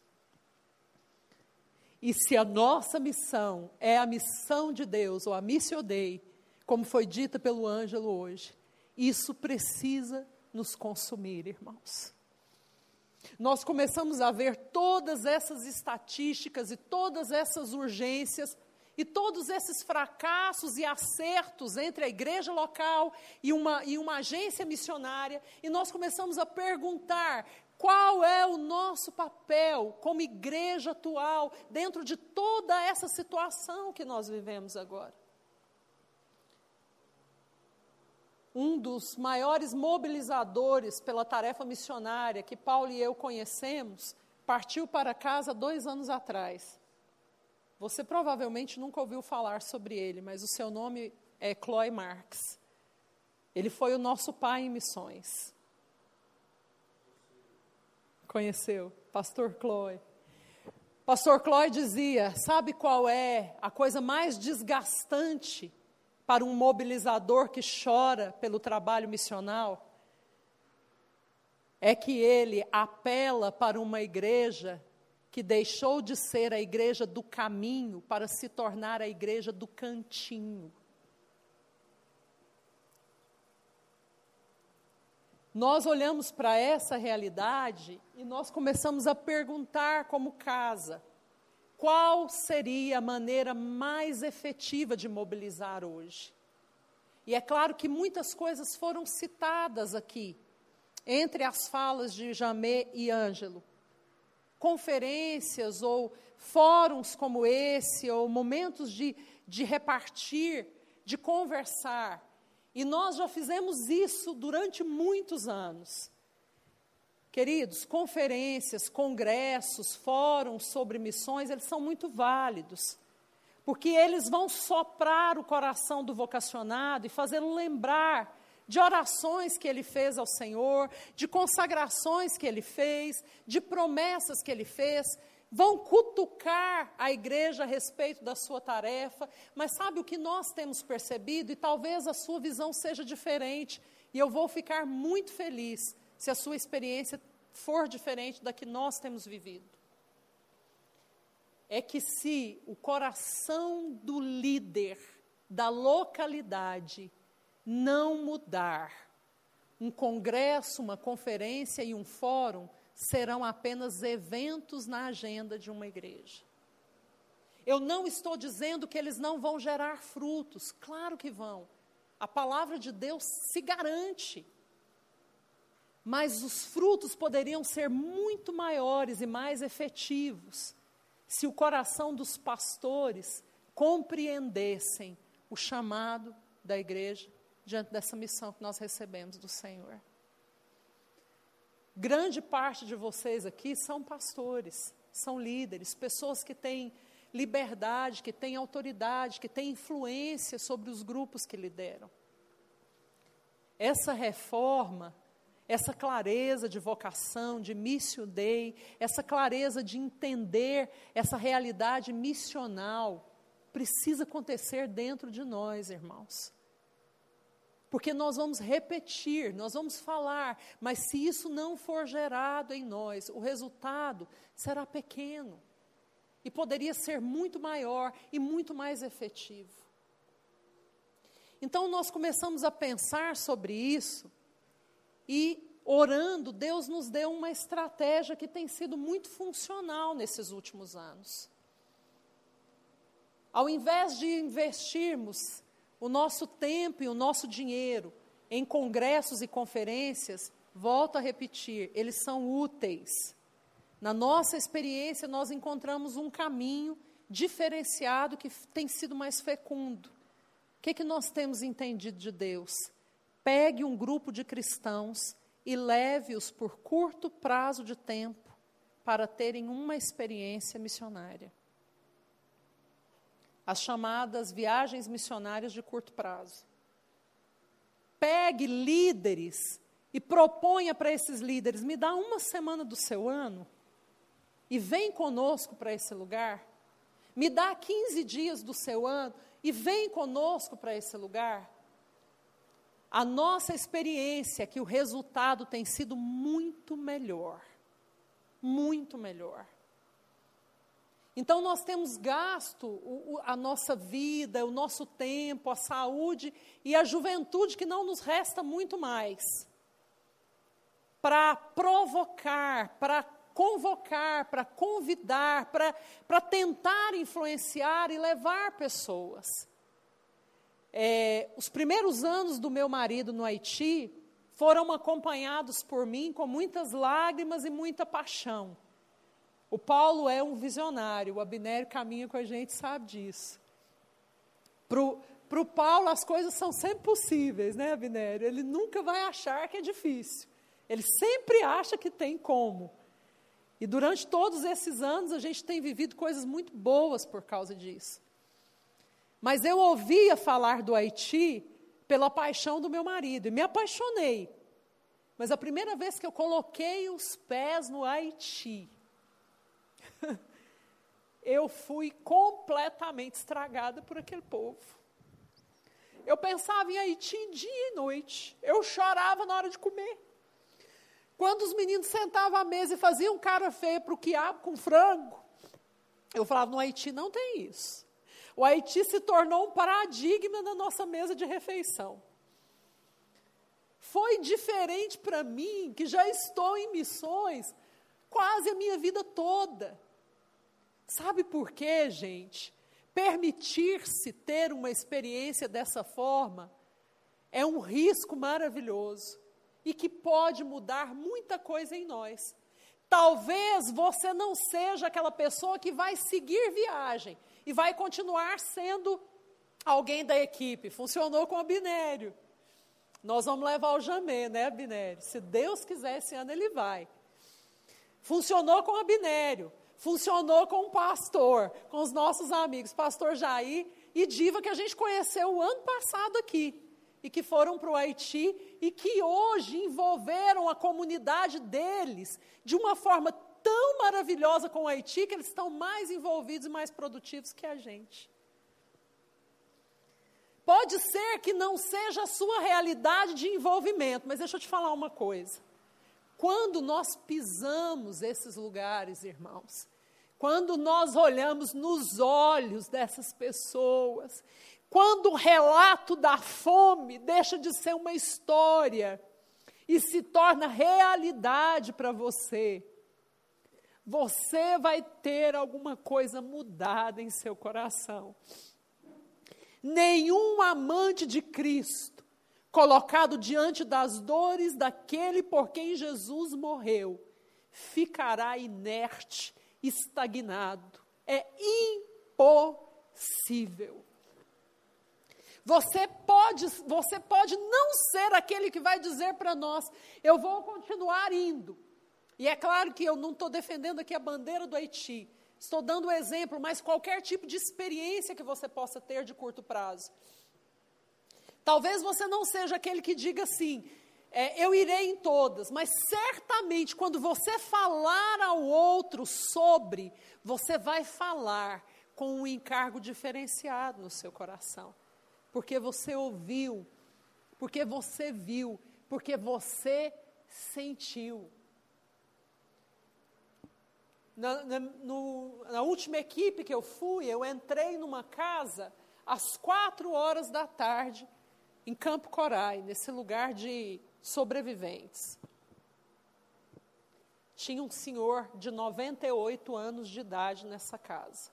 E se a nossa missão é a missão de Deus, ou a Missio Dei, como foi dita pelo Ângelo hoje, isso precisa nos consumir, irmãos. Nós começamos a ver todas essas estatísticas e todas essas urgências e todos esses fracassos e acertos entre a igreja local e uma agência missionária, e nós começamos a perguntar: qual é o nosso papel como igreja atual dentro de toda essa situação que nós vivemos agora? Um dos maiores mobilizadores pela tarefa missionária que Paulo e eu conhecemos, partiu para casa 2 anos atrás. Você provavelmente nunca ouviu falar sobre ele, mas o seu nome é Chloe Marks. Ele foi o nosso pai em missões. Conheceu? Pastor Chloe. Pastor Chloe dizia: sabe qual é a coisa mais desgastante para um mobilizador que chora pelo trabalho missional, é que ele apela para uma igreja que deixou de ser a igreja do caminho para se tornar a igreja do cantinho. Nós olhamos para essa realidade e nós começamos a perguntar como casa, qual seria a maneira mais efetiva de mobilizar hoje? E é claro que muitas coisas foram citadas aqui, entre as falas de Jamê e Ângelo. Conferências ou fóruns como esse, ou momentos de repartir, de conversar. E nós já fizemos isso durante muitos anos. Queridos, conferências, congressos, fóruns sobre missões, eles são muito válidos, porque eles vão soprar o coração do vocacionado e fazê-lo lembrar de orações que ele fez ao Senhor, de consagrações que ele fez, de promessas que ele fez, vão cutucar a igreja a respeito da sua tarefa, mas sabe o que nós temos percebido? E talvez a sua visão seja diferente, e eu vou ficar muito feliz se a sua experiência for diferente da que nós temos vivido. É que se o coração do líder da localidade não mudar, um congresso, uma conferência e um fórum serão apenas eventos na agenda de uma igreja. Eu não estou dizendo que eles não vão gerar frutos, claro que vão. A palavra de Deus se garante. Mas os frutos poderiam ser muito maiores e mais efetivos se o coração dos pastores compreendessem o chamado da igreja diante dessa missão que nós recebemos do Senhor. Grande parte de vocês aqui são pastores, são líderes, pessoas que têm liberdade, que têm autoridade, que têm influência sobre os grupos que lideram. Essa reforma, essa clareza de vocação, de Missio Dei, essa clareza de entender essa realidade missional, precisa acontecer dentro de nós, irmãos. Porque nós vamos repetir, nós vamos falar, mas se isso não for gerado em nós, o resultado será pequeno. E poderia ser muito maior e muito mais efetivo. Então nós começamos a pensar sobre isso e orando, Deus nos deu uma estratégia que tem sido muito funcional nesses últimos anos. Ao invés de investirmos o nosso tempo e o nosso dinheiro em congressos e conferências, volto a repetir, eles são úteis. Na nossa experiência, nós encontramos um caminho diferenciado que tem sido mais fecundo. O que nós temos entendido de Deus? Pegue um grupo de cristãos e leve-os por curto prazo de tempo para terem uma experiência missionária. As chamadas viagens missionárias de curto prazo. Pegue líderes e proponha para esses líderes, me dá uma semana do seu ano e vem conosco para esse lugar. Me dá 15 dias do seu ano e vem conosco para esse lugar. A nossa experiência é que o resultado tem sido muito melhor. Muito melhor. Então, nós temos gasto a nossa vida, o nosso tempo, a saúde e a juventude que não nos resta muito mais para provocar, para convocar, para convidar, para tentar influenciar e levar pessoas. Os primeiros anos do meu marido no Haiti foram acompanhados por mim com muitas lágrimas e muita paixão. O Paulo é um visionário, o Abnério caminha com a gente, sabe disso. Para o Paulo as coisas são sempre possíveis, né, Abnério? Ele nunca vai achar que é difícil. Ele sempre acha que tem como. E durante todos esses anos a gente tem vivido coisas muito boas por causa disso. Mas eu ouvia falar do Haiti pela paixão do meu marido, e me apaixonei. Mas a primeira vez que eu coloquei os pés no Haiti, eu fui completamente estragada por aquele povo. Eu pensava em Haiti dia e noite. Eu chorava na hora de comer. Quando os meninos sentavam à mesa e faziam cara feia para o quiabo com frango, eu falava, no Haiti não tem isso. O Haiti se tornou um paradigma na nossa mesa de refeição. Foi diferente para mim, que já estou em missões quase a minha vida toda. Sabe por quê, gente? Permitir-se ter uma experiência dessa forma é um risco maravilhoso e que pode mudar muita coisa em nós. Talvez você não seja aquela pessoa que vai seguir viagem e vai continuar sendo alguém da equipe. Funcionou com o Abinério. Nós vamos levar o Jamê, né, Abinério? Se Deus quiser, esse ano ele vai. Funcionou com o Abinério. Funcionou com o pastor, com os nossos amigos, pastor Jair e Diva, que a gente conheceu o ano passado aqui, e que foram para o Haiti, e que hoje envolveram a comunidade deles de uma forma tão maravilhosa com o Haiti, que eles estão mais envolvidos e mais produtivos que a gente. Pode ser que não seja a sua realidade de envolvimento, mas deixa eu te falar uma coisa. Quando nós pisamos esses lugares, irmãos, quando nós olhamos nos olhos dessas pessoas, quando o relato da fome deixa de ser uma história e se torna realidade para você, você vai ter alguma coisa mudada em seu coração. Nenhum amante de Cristo, colocado diante das dores daquele por quem Jesus morreu, ficará inerte, estagnado. É impossível. Você pode não ser aquele que vai dizer para nós, eu vou continuar indo. E é claro que eu não estou defendendo aqui a bandeira do Haiti, estou dando um exemplo, mas qualquer tipo de experiência que você possa ter de curto prazo. Talvez você não seja aquele que diga assim, eu irei em todas, mas certamente quando você falar ao outro sobre, você vai falar com um encargo diferenciado no seu coração. Porque você ouviu, porque você viu, porque você sentiu. Na última equipe que eu fui, eu entrei numa casa às 4 da tarde, em Campo Corai, nesse lugar de sobreviventes. Tinha um senhor de 98 anos de idade nessa casa.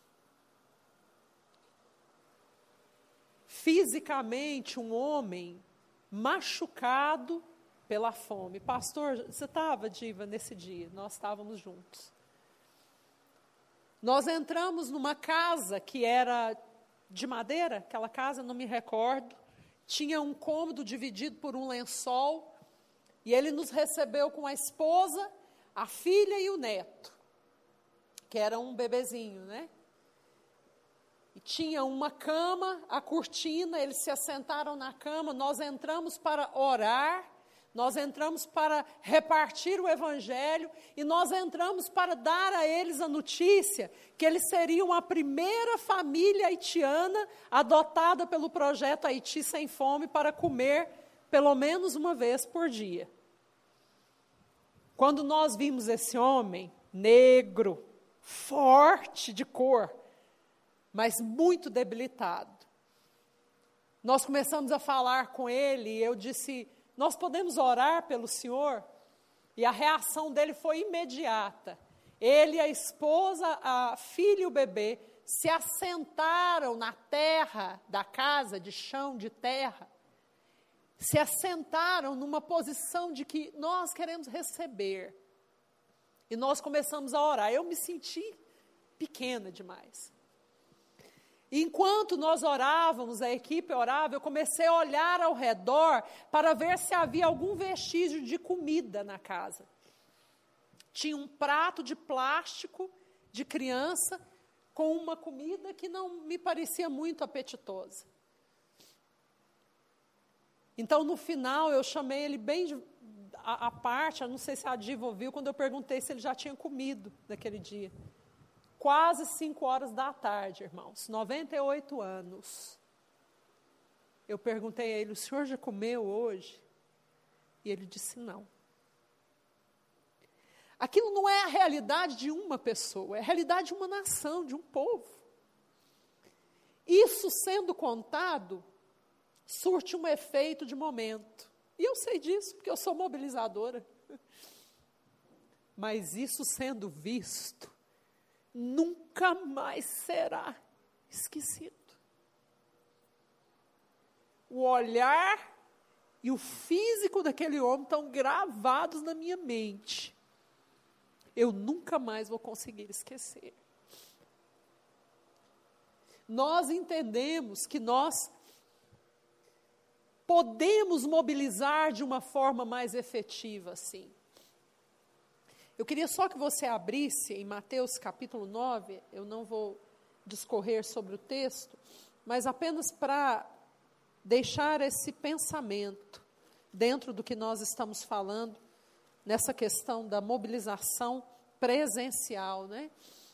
Fisicamente, um homem machucado pela fome. Pastor, você estava, Diva, nesse dia? Nós estávamos juntos. Nós entramos numa casa que era de madeira, aquela casa, não me recordo. Tinha um cômodo dividido por um lençol, e ele nos recebeu com a esposa, a filha e o neto, que era um bebezinho, né? E tinha uma cama, a cortina, eles se assentaram na cama, nós entramos para orar, nós entramos para repartir o evangelho, e nós entramos para dar a eles a notícia que eles seriam a primeira família haitiana adotada pelo projeto Haiti Sem Fome para comer pelo menos uma vez por dia. Quando nós vimos esse homem negro, forte de cor, mas muito debilitado, nós começamos a falar com ele, e eu disse, nós podemos orar pelo senhor? E a reação dele foi imediata. Ele, a esposa, a filha e o bebê se assentaram na terra da casa, de chão de terra, se assentaram numa posição de que nós queremos receber. E nós começamos a orar. Eu me senti pequena demais. Enquanto nós orávamos, a equipe orava, eu comecei a olhar ao redor para ver se havia algum vestígio de comida na casa. Tinha um prato de plástico de criança com uma comida que não me parecia muito apetitosa. Então, no final, eu chamei ele bem à parte, eu não sei se a Diva ouviu, quando eu perguntei se ele já tinha comido naquele dia. Quase 5 horas da tarde, irmãos, 98 anos. Eu perguntei a ele, o senhor já comeu hoje? E ele disse não. Aquilo não é a realidade de uma pessoa, é a realidade de uma nação, de um povo. Isso sendo contado, surte um efeito de momento. E eu sei disso, porque eu sou mobilizadora. Mas isso sendo visto, nunca mais será esquecido. O olhar e o físico daquele homem estão gravados na minha mente. Eu nunca mais vou conseguir esquecer. Nós entendemos que nós podemos mobilizar de uma forma mais efetiva, sim. Eu queria só que você abrisse em Mateus capítulo 9, eu não vou discorrer sobre o texto, mas apenas para deixar esse pensamento dentro do que nós estamos falando, nessa questão da mobilização presencial, né?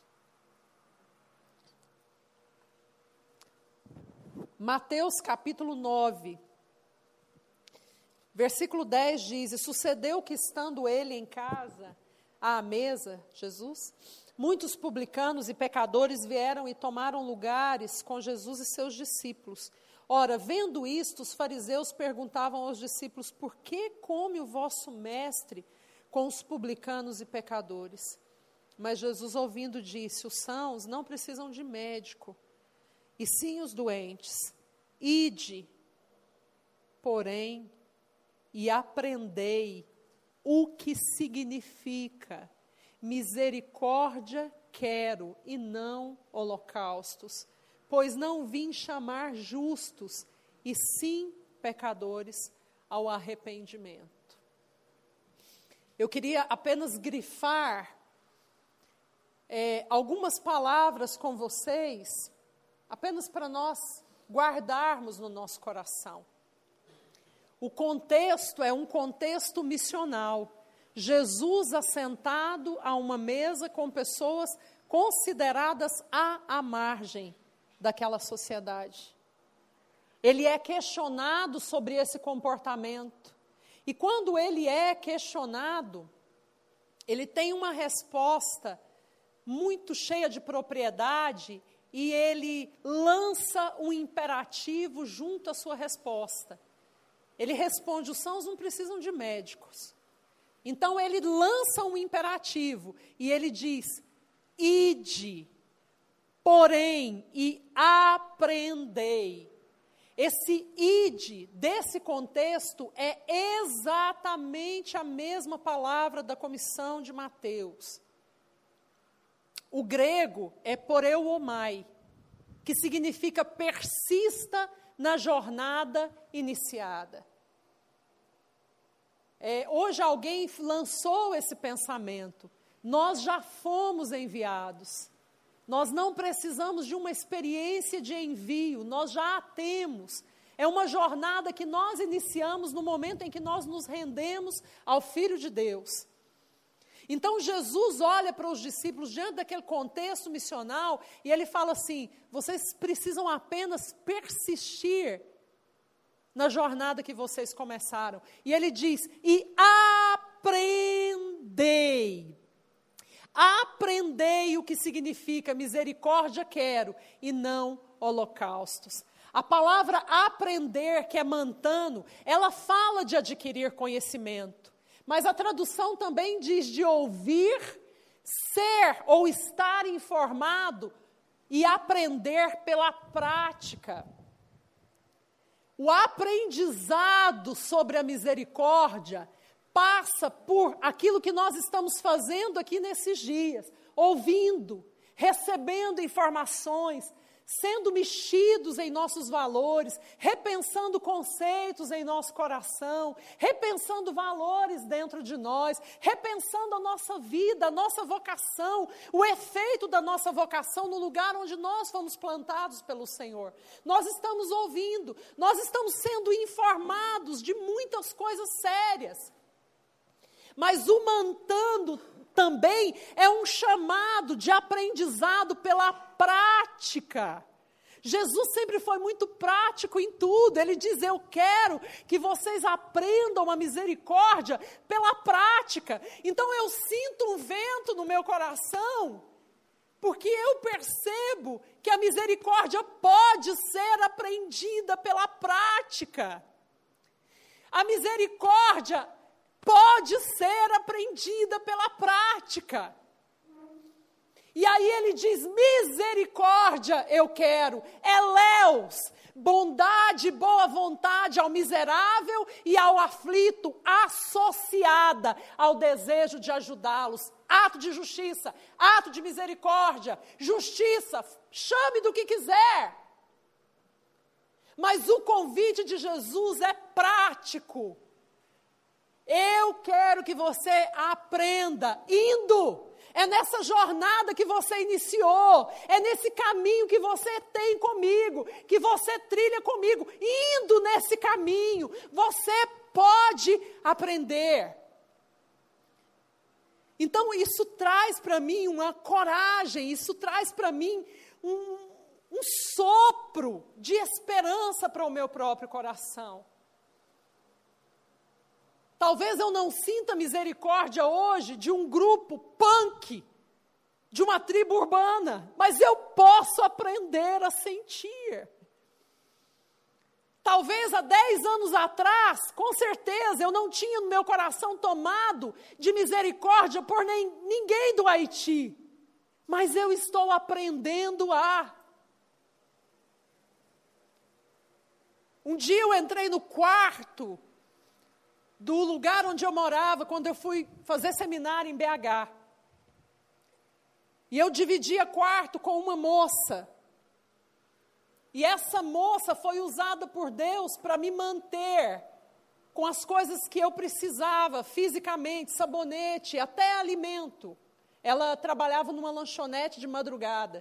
Mateus capítulo 9, versículo 10 diz, e sucedeu que estando ele em casa, à mesa, Jesus, muitos publicanos e pecadores vieram e tomaram lugares com Jesus e seus discípulos. Ora, vendo isto, os fariseus perguntavam aos discípulos, por que come o vosso mestre com os publicanos e pecadores? Mas Jesus, ouvindo, disse, os sãos não precisam de médico, e sim os doentes. Ide, porém, e aprendei o que significa misericórdia quero e não holocaustos, pois não vim chamar justos, e sim pecadores ao arrependimento. Eu queria apenas grifar algumas palavras com vocês, apenas para nós guardarmos no nosso coração. O contexto é um contexto missional. Jesus assentado a uma mesa com pessoas consideradas à margem daquela sociedade. Ele é questionado sobre esse comportamento. E quando ele é questionado, ele tem uma resposta muito cheia de propriedade e ele lança um imperativo junto à sua resposta. Ele responde, os sãos não precisam de médicos. Então ele lança um imperativo e ele diz, ide, porém, e aprendei. Esse ide, desse contexto, é exatamente a mesma palavra da comissão de Mateus. O grego é poreuomai, que significa persista na jornada iniciada. Hoje alguém lançou esse pensamento. Nós já fomos enviados. Nós não precisamos de uma experiência de envio, nós já a temos. É uma jornada que nós iniciamos no momento em que nós nos rendemos ao Filho de Deus. Então Jesus olha para os discípulos diante daquele contexto missional e ele fala assim, vocês precisam apenas persistir na jornada que vocês começaram. E ele diz, e aprendei. Aprendei o que significa misericórdia quero e não holocaustos. A palavra aprender, que é mantano, ela fala de adquirir conhecimento. Mas a tradução também diz de ouvir, ser ou estar informado e aprender pela prática. O aprendizado sobre a misericórdia passa por aquilo que nós estamos fazendo aqui nesses dias, ouvindo, recebendo informações, sendo mexidos em nossos valores, repensando conceitos em nosso coração, repensando valores dentro de nós, repensando a nossa vida, a nossa vocação, o efeito da nossa vocação no lugar onde nós fomos plantados pelo Senhor. Nós estamos ouvindo, nós estamos sendo informados de muitas coisas sérias. Mas o mantando também é um chamado de aprendizado pela prática. Jesus sempre foi muito prático em tudo. Ele diz, eu quero que vocês aprendam a misericórdia pela prática. Então eu sinto um vento no meu coração, porque eu percebo que a misericórdia pode ser aprendida pela prática. A misericórdia pode ser aprendida pela prática. E aí ele diz, misericórdia eu quero, eleus, bondade e boa vontade ao miserável e ao aflito, associada ao desejo de ajudá-los. Ato de justiça, ato de misericórdia, justiça, chame do que quiser. Mas o convite de Jesus é prático. Eu quero que você aprenda, indo. É nessa jornada que você iniciou, é nesse caminho que você tem comigo, que você trilha comigo, indo nesse caminho, você pode aprender. Então isso traz para mim uma coragem, isso traz para mim um sopro de esperança para o meu próprio coração. Talvez eu não sinta misericórdia hoje de um grupo punk, de uma tribo urbana, mas eu posso aprender a sentir. Talvez há 10 anos atrás, com certeza, eu não tinha no meu coração tomado de misericórdia por ninguém do Haiti, mas eu estou aprendendo a. Um dia eu entrei no quarto do lugar onde eu morava, quando eu fui fazer seminário em BH. E eu dividia quarto com uma moça. E essa moça foi usada por Deus para me manter com as coisas que eu precisava, fisicamente, sabonete, até alimento. Ela trabalhava numa lanchonete de madrugada.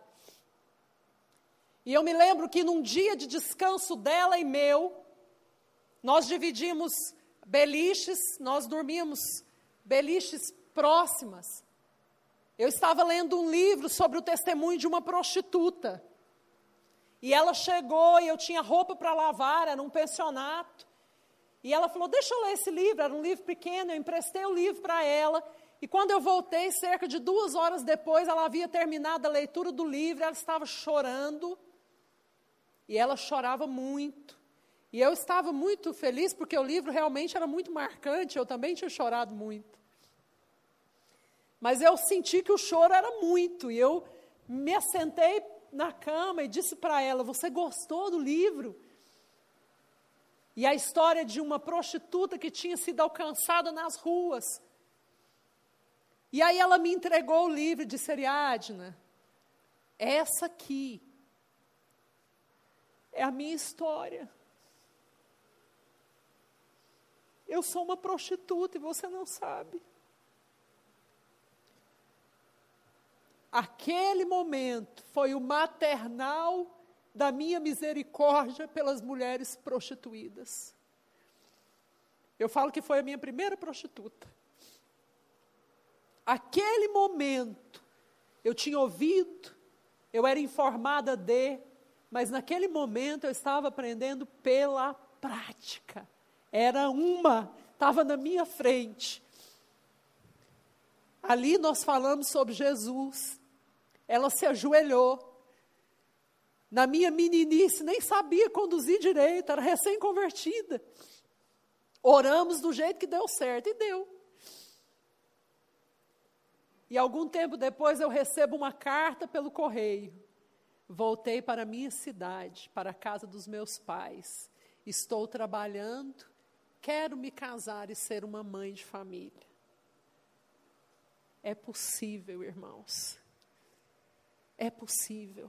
E eu me lembro que num dia de descanso dela e meu, nós dividimos beliches, nós dormíamos beliches próximas. Eu estava lendo um livro sobre o testemunho de uma prostituta. E ela chegou e eu tinha roupa para lavar, era um pensionato. E ela falou, deixa eu ler esse livro, era um livro pequeno, eu emprestei o livro para ela. E quando eu voltei, cerca de 2 horas depois, ela havia terminado a leitura do livro, ela estava chorando. E ela chorava muito. E eu estava muito feliz, porque o livro realmente era muito marcante, eu também tinha chorado muito. Mas eu senti que o choro era muito, e eu me assentei na cama e disse para ela, você gostou do livro? E a história de uma prostituta que tinha sido alcançada nas ruas. E aí ela me entregou o livro e disse, Ariadna, essa aqui é a minha história. Eu sou uma prostituta e você não sabe. Aquele momento foi o maternal da minha misericórdia pelas mulheres prostituídas. Eu falo que foi a minha primeira prostituta. Aquele momento, eu tinha ouvido, eu era informada mas naquele momento eu estava aprendendo pela prática. Estava na minha frente. Ali nós falamos sobre Jesus. Ela se ajoelhou. Na minha meninice, nem sabia conduzir direito, era recém-convertida. Oramos do jeito que deu certo, e deu. E algum tempo depois eu recebo uma carta pelo correio. Voltei para a minha cidade, para a casa dos meus pais. Estou trabalhando, quero me casar e ser uma mãe de família. É possível, irmãos. É possível.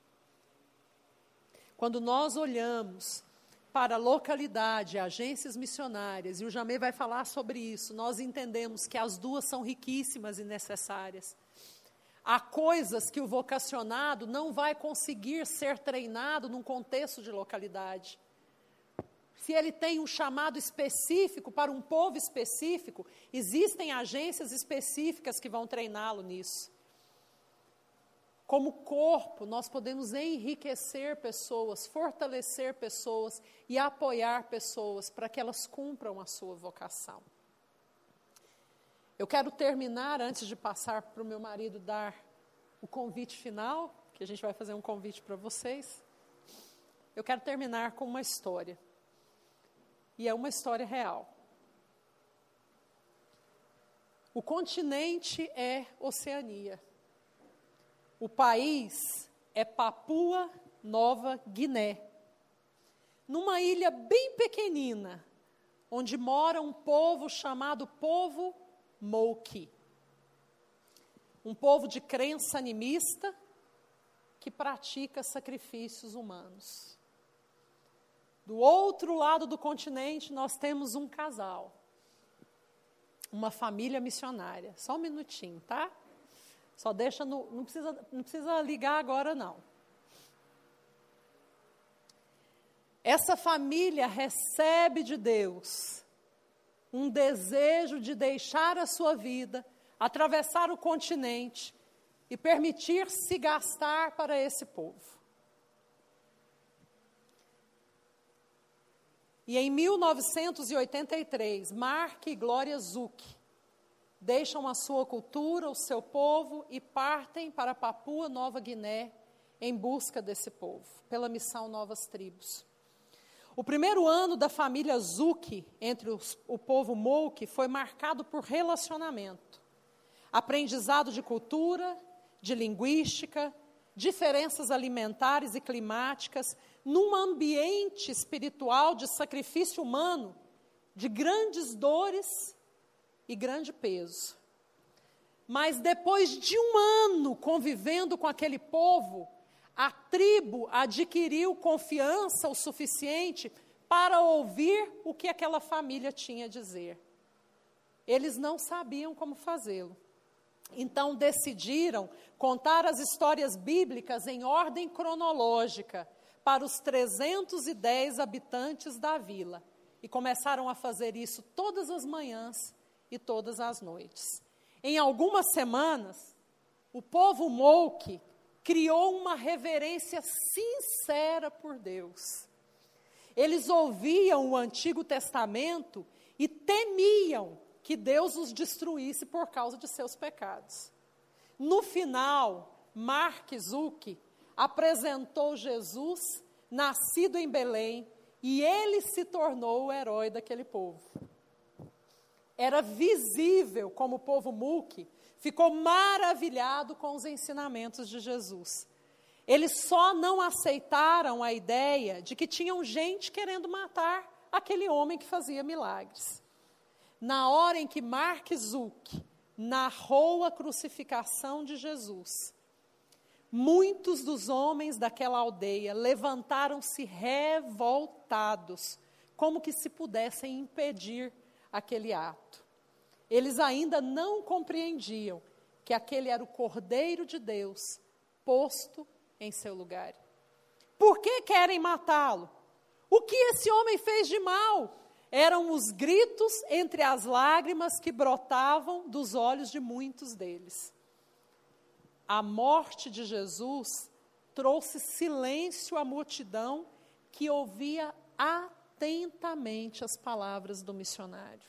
Quando nós olhamos para a localidade, agências missionárias, e o Jamê vai falar sobre isso, nós entendemos que as duas são riquíssimas e necessárias. Há coisas que o vocacionado não vai conseguir ser treinado num contexto de localidade. Se ele tem um chamado específico para um povo específico, existem agências específicas que vão treiná-lo nisso. como corpo, nós podemos enriquecer pessoas, fortalecer pessoas e apoiar pessoas para que elas cumpram a sua vocação. Eu quero terminar, antes de passar para o meu marido dar o convite final, que a gente vai fazer um convite para vocês. Eu quero terminar com uma história. E é uma história real. O continente é Oceania. O país é Papua Nova Guiné. Numa ilha bem pequenina, onde mora um povo chamado povo Moki. Um povo de crença animista que pratica sacrifícios humanos. Do outro lado do continente, nós temos um casal. Uma família missionária. Só um minutinho, tá? Só deixa não precisa ligar agora, não. Essa família recebe de Deus um desejo de deixar a sua vida, atravessar o continente e permitir-se gastar para esse povo. E em 1983, Mark e Glória Zuck deixam a sua cultura, o seu povo e partem para Papua Nova Guiné em busca desse povo, pela missão Novas Tribos. O primeiro ano da família Zuck entre o povo Moki foi marcado por relacionamento, aprendizado de cultura, de linguística, diferenças alimentares e climáticas, num ambiente espiritual de sacrifício humano, de grandes dores e grande peso. Mas depois de um ano convivendo com aquele povo, a tribo adquiriu confiança o suficiente para ouvir o que aquela família tinha a dizer. Eles não sabiam como fazê-lo. Então decidiram contar as histórias bíblicas em ordem cronológica para os 310 habitantes da vila. E começaram a fazer isso todas as manhãs e todas as noites. Em algumas semanas, o povo Moki criou uma reverência sincera por Deus. Eles ouviam o Antigo Testamento e temiam que Deus os destruísse por causa de seus pecados. No final, Mark Zuck apresentou Jesus, nascido em Belém, e ele se tornou o herói daquele povo. Era visível como o povo Moki ficou maravilhado com os ensinamentos de Jesus. Eles só não aceitaram a ideia de que tinham gente querendo matar aquele homem que fazia milagres. Na hora em que Mark Zuck narrou a crucificação de Jesus, muitos dos homens daquela aldeia levantaram-se revoltados, como que se pudessem impedir aquele ato. Eles ainda não compreendiam que aquele era o Cordeiro de Deus posto em seu lugar. Por que querem matá-lo? O que esse homem fez de mal? Eram os gritos entre as lágrimas que brotavam dos olhos de muitos deles. A morte de Jesus trouxe silêncio à multidão que ouvia atentamente as palavras do missionário.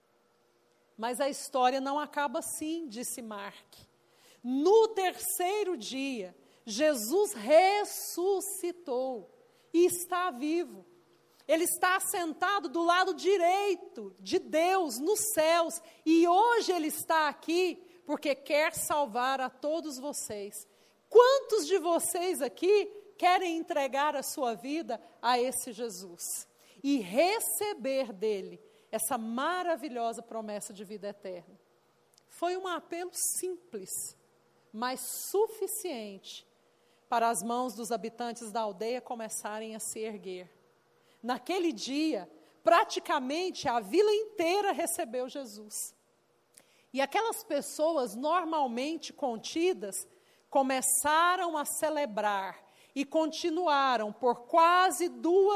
Mas a história não acaba assim, disse Mark. No terceiro dia, Jesus ressuscitou e está vivo. Ele está sentado do lado direito de Deus nos céus. E hoje Ele está aqui porque quer salvar a todos vocês. Quantos de vocês aqui querem entregar a sua vida a esse Jesus? E receber dele essa maravilhosa promessa de vida eterna. Foi um apelo simples, mas suficiente para as mãos dos habitantes da aldeia começarem a se erguer. Naquele dia, praticamente a vila inteira recebeu Jesus. E aquelas pessoas normalmente contidas começaram a celebrar e continuaram por quase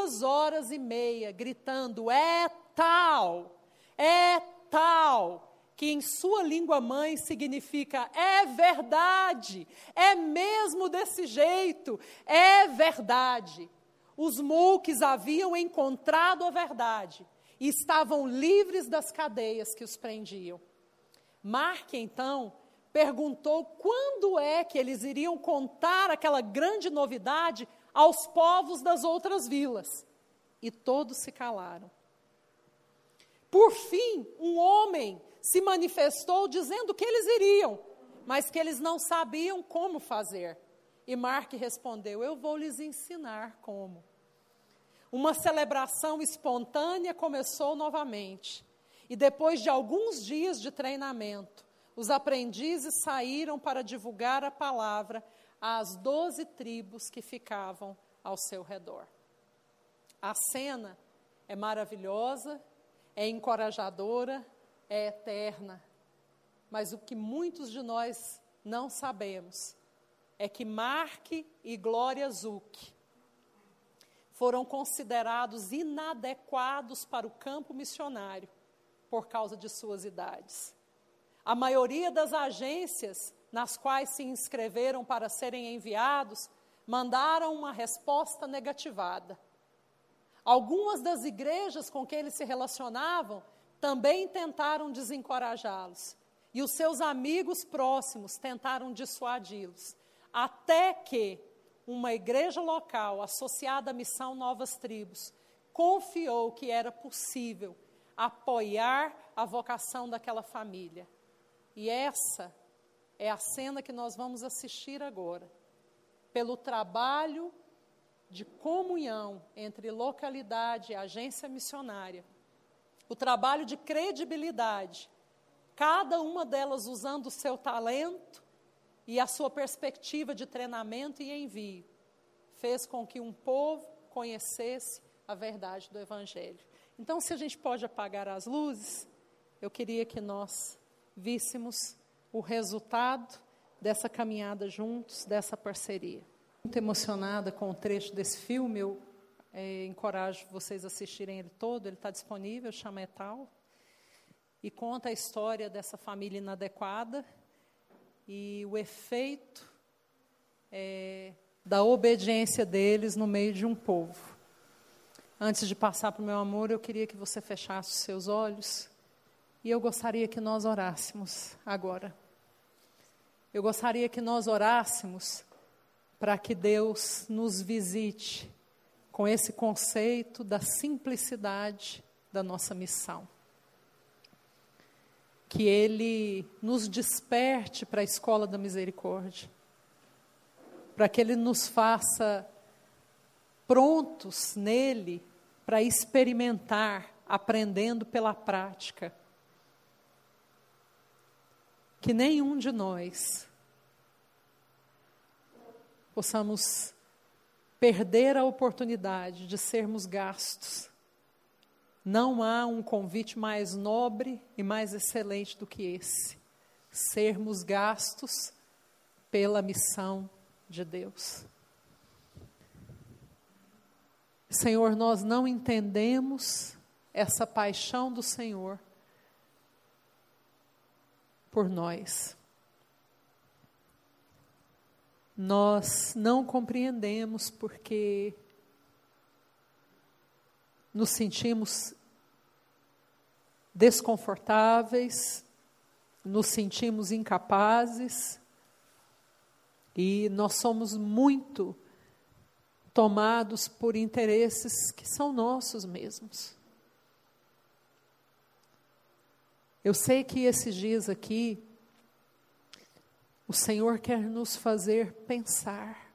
2 horas e meia, gritando: é tal, que em sua língua mãe significa é verdade, é mesmo desse jeito, é verdade. Os Mooks haviam encontrado a verdade e estavam livres das cadeias que os prendiam. Mark, então, perguntou quando é que eles iriam contar aquela grande novidade aos povos das outras vilas. E todos se calaram. Por fim, um homem se manifestou dizendo que eles iriam, mas que eles não sabiam como fazer. E Mark respondeu: eu vou lhes ensinar como. Uma celebração espontânea começou novamente. E depois de alguns dias de treinamento, os aprendizes saíram para divulgar a palavra às 12 tribos que ficavam ao seu redor. A cena é maravilhosa, é encorajadora, é eterna. Mas o que muitos de nós não sabemos é que Mark e Glória Zuck foram considerados inadequados para o campo missionário por causa de suas idades. A maioria das agências nas quais se inscreveram para serem enviados mandaram uma resposta negativada. Algumas das igrejas com que eles se relacionavam também tentaram desencorajá-los. E os seus amigos próximos tentaram dissuadi-los. Até que uma igreja local associada à missão Novas Tribos confiou que era possível apoiar a vocação daquela família. E essa é a cena que nós vamos assistir agora. Pelo trabalho de comunhão entre localidade e agência missionária, o trabalho de credibilidade, cada uma delas usando o seu talento e a sua perspectiva de treinamento e envio, fez com que um povo conhecesse a verdade do Evangelho. Então, se a gente pode apagar as luzes, eu queria que nós víssemos o resultado dessa caminhada juntos, dessa parceria. Muito emocionada com o trecho desse filme, eu encorajo vocês a assistirem ele todo, ele está disponível, chama Etal, e conta a história dessa família inadequada e o efeito da obediência deles no meio de um povo. Antes de passar para o meu amor, eu queria que você fechasse os seus olhos e eu gostaria que nós orássemos agora. Eu gostaria que nós orássemos para que Deus nos visite com esse conceito da simplicidade da nossa missão. Que Ele nos desperte para a escola da misericórdia, para que Ele nos faça prontos nele para experimentar, aprendendo pela prática. Que nenhum de nós possamos perder a oportunidade de sermos gastos. Não há um convite mais nobre e mais excelente do que esse. Sermos gastos pela missão de Deus. Senhor, nós não entendemos essa paixão do Senhor por nós. Nós não compreendemos porque nos sentimos desconfortáveis, nos sentimos incapazes e nós somos muito tomados por interesses que são nossos mesmos. Eu sei que esses dias aqui, o Senhor quer nos fazer pensar.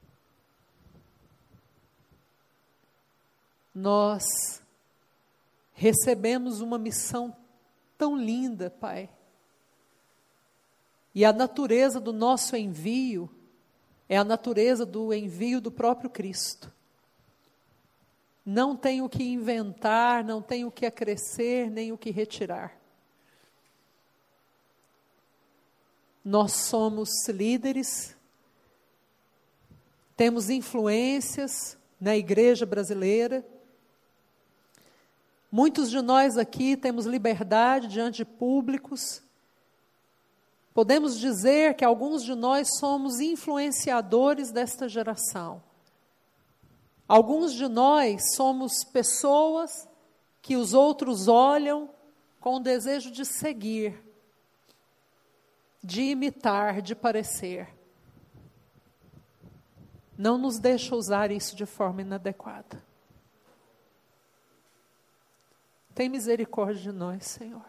Nós recebemos uma missão tão linda, Pai. E a natureza do nosso envio é a natureza do envio do próprio Cristo. Não tem o que inventar, não tem o que acrescer, nem o que retirar. Nós somos líderes, temos influências na igreja brasileira, Muitos de nós aqui temos liberdade diante de públicos. Podemos dizer que alguns de nós somos influenciadores desta geração. Alguns de nós somos pessoas que os outros olham com o desejo de seguir, de imitar, de parecer. Não nos deixa usar isso de forma inadequada. Tem misericórdia de nós, Senhor.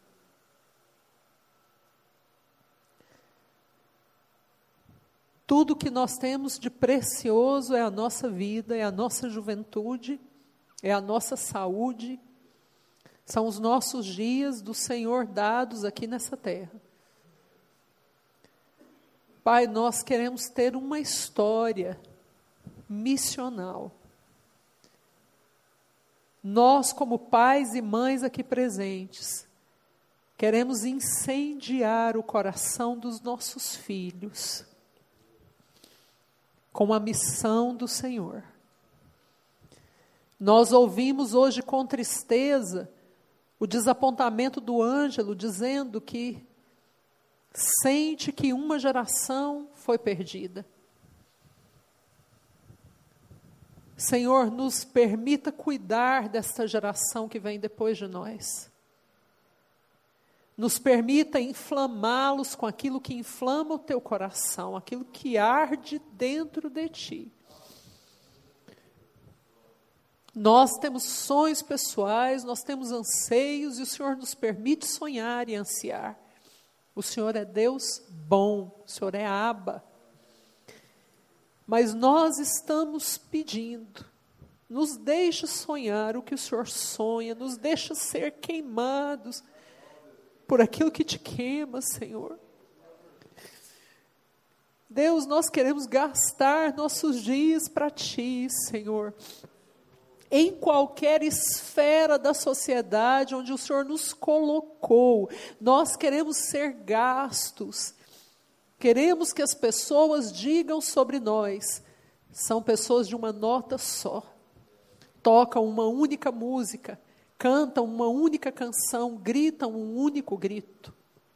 Tudo que nós temos de precioso é a nossa vida, é a nossa juventude, é a nossa saúde, são os nossos dias do Senhor dados aqui nessa terra. Pai, nós queremos ter uma história missional. Nós, como pais e mães aqui presentes, queremos incendiar o coração dos nossos filhos com a missão do Senhor. Nós ouvimos hoje com tristeza o desapontamento do Ângelo, dizendo que sente que uma geração foi perdida. Senhor, nos permita cuidar desta geração que vem depois de nós. Nos permita inflamá-los com aquilo que inflama o teu coração, aquilo que arde dentro de ti. Nós temos sonhos pessoais, nós temos anseios, e o Senhor nos permite sonhar e ansiar. O Senhor é Deus bom, o Senhor é Abba. Mas nós estamos pedindo, nos deixe sonhar o que o Senhor sonha, nos deixe ser queimados por aquilo que te queima, Senhor. Deus, nós queremos gastar nossos dias para ti, Senhor. Em qualquer esfera da sociedade onde o Senhor nos colocou, nós queremos ser gastos. Queremos que as pessoas digam sobre nós, são pessoas de uma nota só, tocam uma única música, cantam uma única canção, gritam um único grito.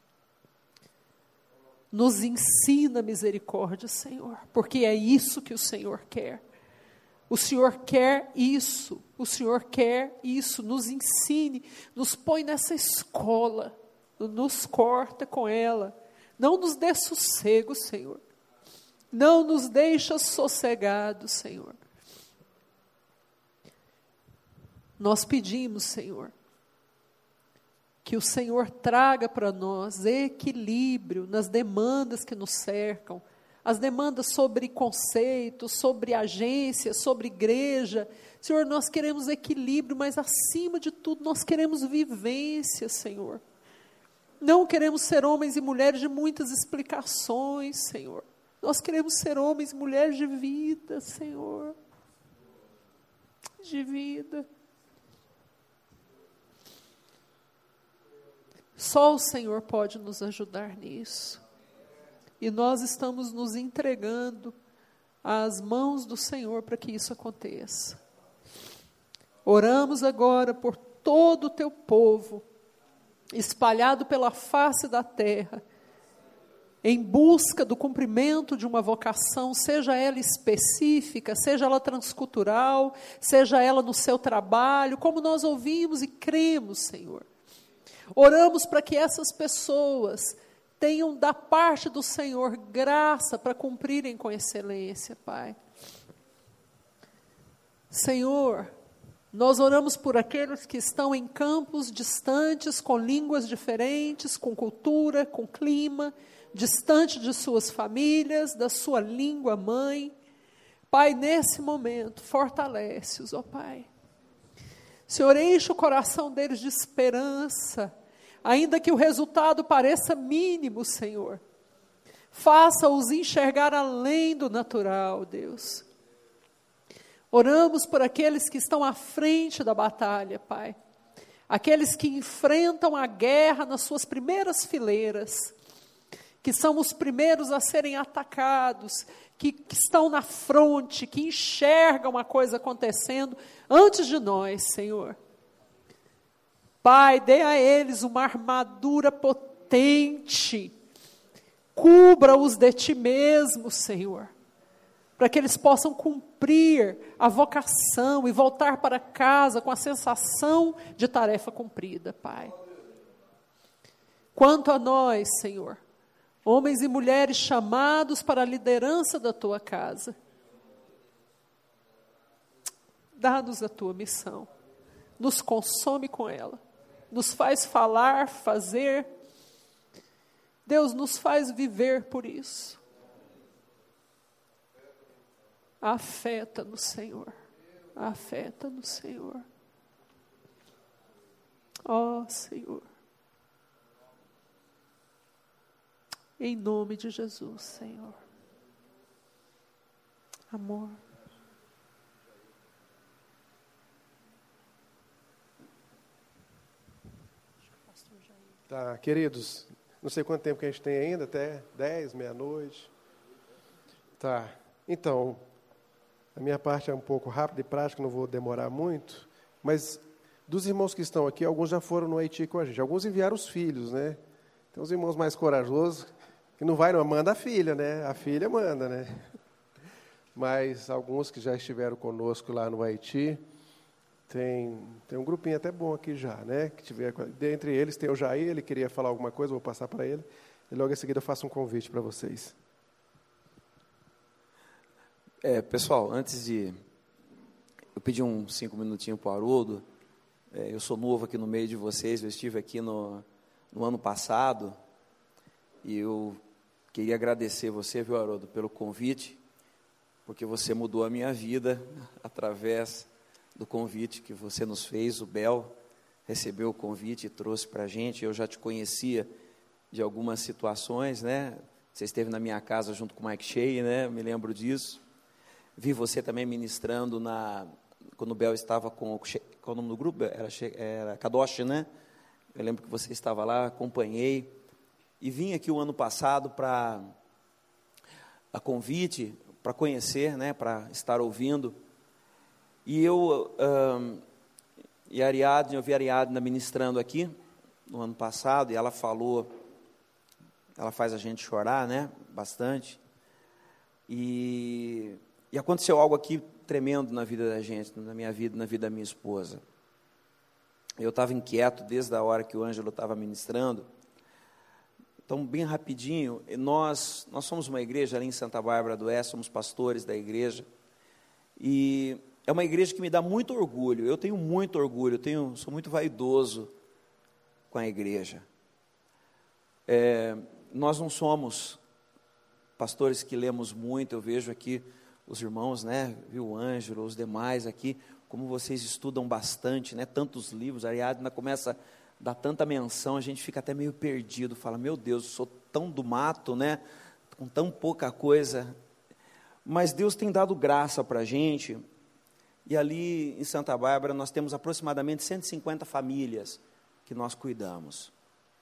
Nos ensina misericórdia, Senhor, porque é isso que o Senhor quer. O Senhor quer isso, o Senhor quer isso, nos ensine, nos põe nessa escola, nos corta com ela, não nos dê sossego, Senhor, não nos deixa sossegados, Senhor. Nós pedimos, Senhor, que o Senhor traga para nós equilíbrio nas demandas que nos cercam, as demandas sobre conceitos, sobre agência, sobre igreja. Senhor, nós queremos equilíbrio, mas acima de tudo nós queremos vivência, Senhor. Não queremos ser homens e mulheres de muitas explicações, Senhor. Nós queremos ser homens e mulheres de vida, Senhor. De vida. Só o Senhor pode nos ajudar nisso. E nós estamos nos entregando às mãos do Senhor para que isso aconteça. Oramos agora por todo o teu povo, espalhado pela face da terra, em busca do cumprimento de uma vocação, seja ela específica, seja ela transcultural, seja ela no seu trabalho, como nós ouvimos e cremos, Senhor. Oramos para que essas pessoas tenham da parte do Senhor graça para cumprirem com excelência, Pai. Senhor, nós oramos por aqueles que estão em campos distantes, com línguas diferentes, com cultura, com clima, distante de suas famílias, da sua língua mãe. Pai, nesse momento, fortalece-os, ó Pai. Senhor, enche o coração deles de esperança, ainda que o resultado pareça mínimo, Senhor. Faça-os enxergar além do natural, Deus. Oramos por aqueles que estão à frente da batalha, Pai. Aqueles que enfrentam a guerra nas suas primeiras fileiras, que são os primeiros a serem atacados, que estão na fronte, que enxergam a coisa acontecendo antes de nós, Senhor. Pai, dê a eles uma armadura potente. Cubra-os de ti mesmo, Senhor, para que eles possam cumprir a vocação e voltar para casa com a sensação de tarefa cumprida, Pai. Quanto a nós, Senhor, homens e mulheres chamados para a liderança da tua casa, dá-nos a tua missão, nos consome com ela, nos faz falar, fazer. Deus nos faz viver por isso. Afeta-nos, Senhor. Afeta-nos, Senhor. Ó Senhor. Em nome de Jesus, Senhor. Amor. Tá, queridos, não sei quanto tempo que a gente tem ainda, até 10, meia-noite. Tá, então, a minha parte é um pouco rápida e prática, não vou demorar muito, mas dos irmãos que estão aqui, alguns já foram no Haiti com a gente, alguns enviaram os filhos, né? Tem uns irmãos mais corajosos, que não manda a filha, né? A filha manda, né? Mas alguns que já estiveram conosco lá no Haiti, tem um grupinho até bom aqui já, né? Que tiver, dentre eles tem o Jair, ele queria falar alguma coisa, vou passar para ele, e logo em seguida eu faço um convite para vocês. Pessoal, antes de eu pedir uns 5 minutinhos para o Haroldo, eu sou novo aqui no meio de vocês, eu estive aqui no ano passado, e eu queria agradecer você, viu, Haroldo, pelo convite, porque você mudou a minha vida através do convite que você nos fez. O Bel recebeu o convite e trouxe para a gente. Eu já te conhecia de algumas situações, né? Você esteve na minha casa junto com o Mike Shea, né? Me lembro disso. Vi você também ministrando quando o Bel estava qual o nome do grupo? Era Kadosh, né? Eu lembro que você estava lá, acompanhei. E vim aqui o ano passado a convite, para conhecer, né? Para estar ouvindo. E eu vi a Ariadna ministrando aqui, no ano passado, e ela falou, ela faz a gente chorar, né, bastante, e aconteceu algo aqui tremendo na vida da gente, na minha vida, na vida da minha esposa. Eu estava inquieto desde a hora que o Ângelo estava ministrando. Então, bem rapidinho, nós somos uma igreja ali em Santa Bárbara do Oeste, somos pastores da igreja, e é uma igreja que me dá muito orgulho. Eu tenho muito orgulho, sou muito vaidoso com a igreja. Nós não somos pastores que lemos muito. Eu vejo aqui os irmãos, né, viu, o Ângelo, os demais aqui, como vocês estudam bastante, né, tantos livros. A Ariadna começa a dar tanta menção, a gente fica até meio perdido, fala, meu Deus, eu sou tão do mato, né, com tão pouca coisa. Mas Deus tem dado graça para a gente. E ali em Santa Bárbara nós temos aproximadamente 150 famílias que nós cuidamos.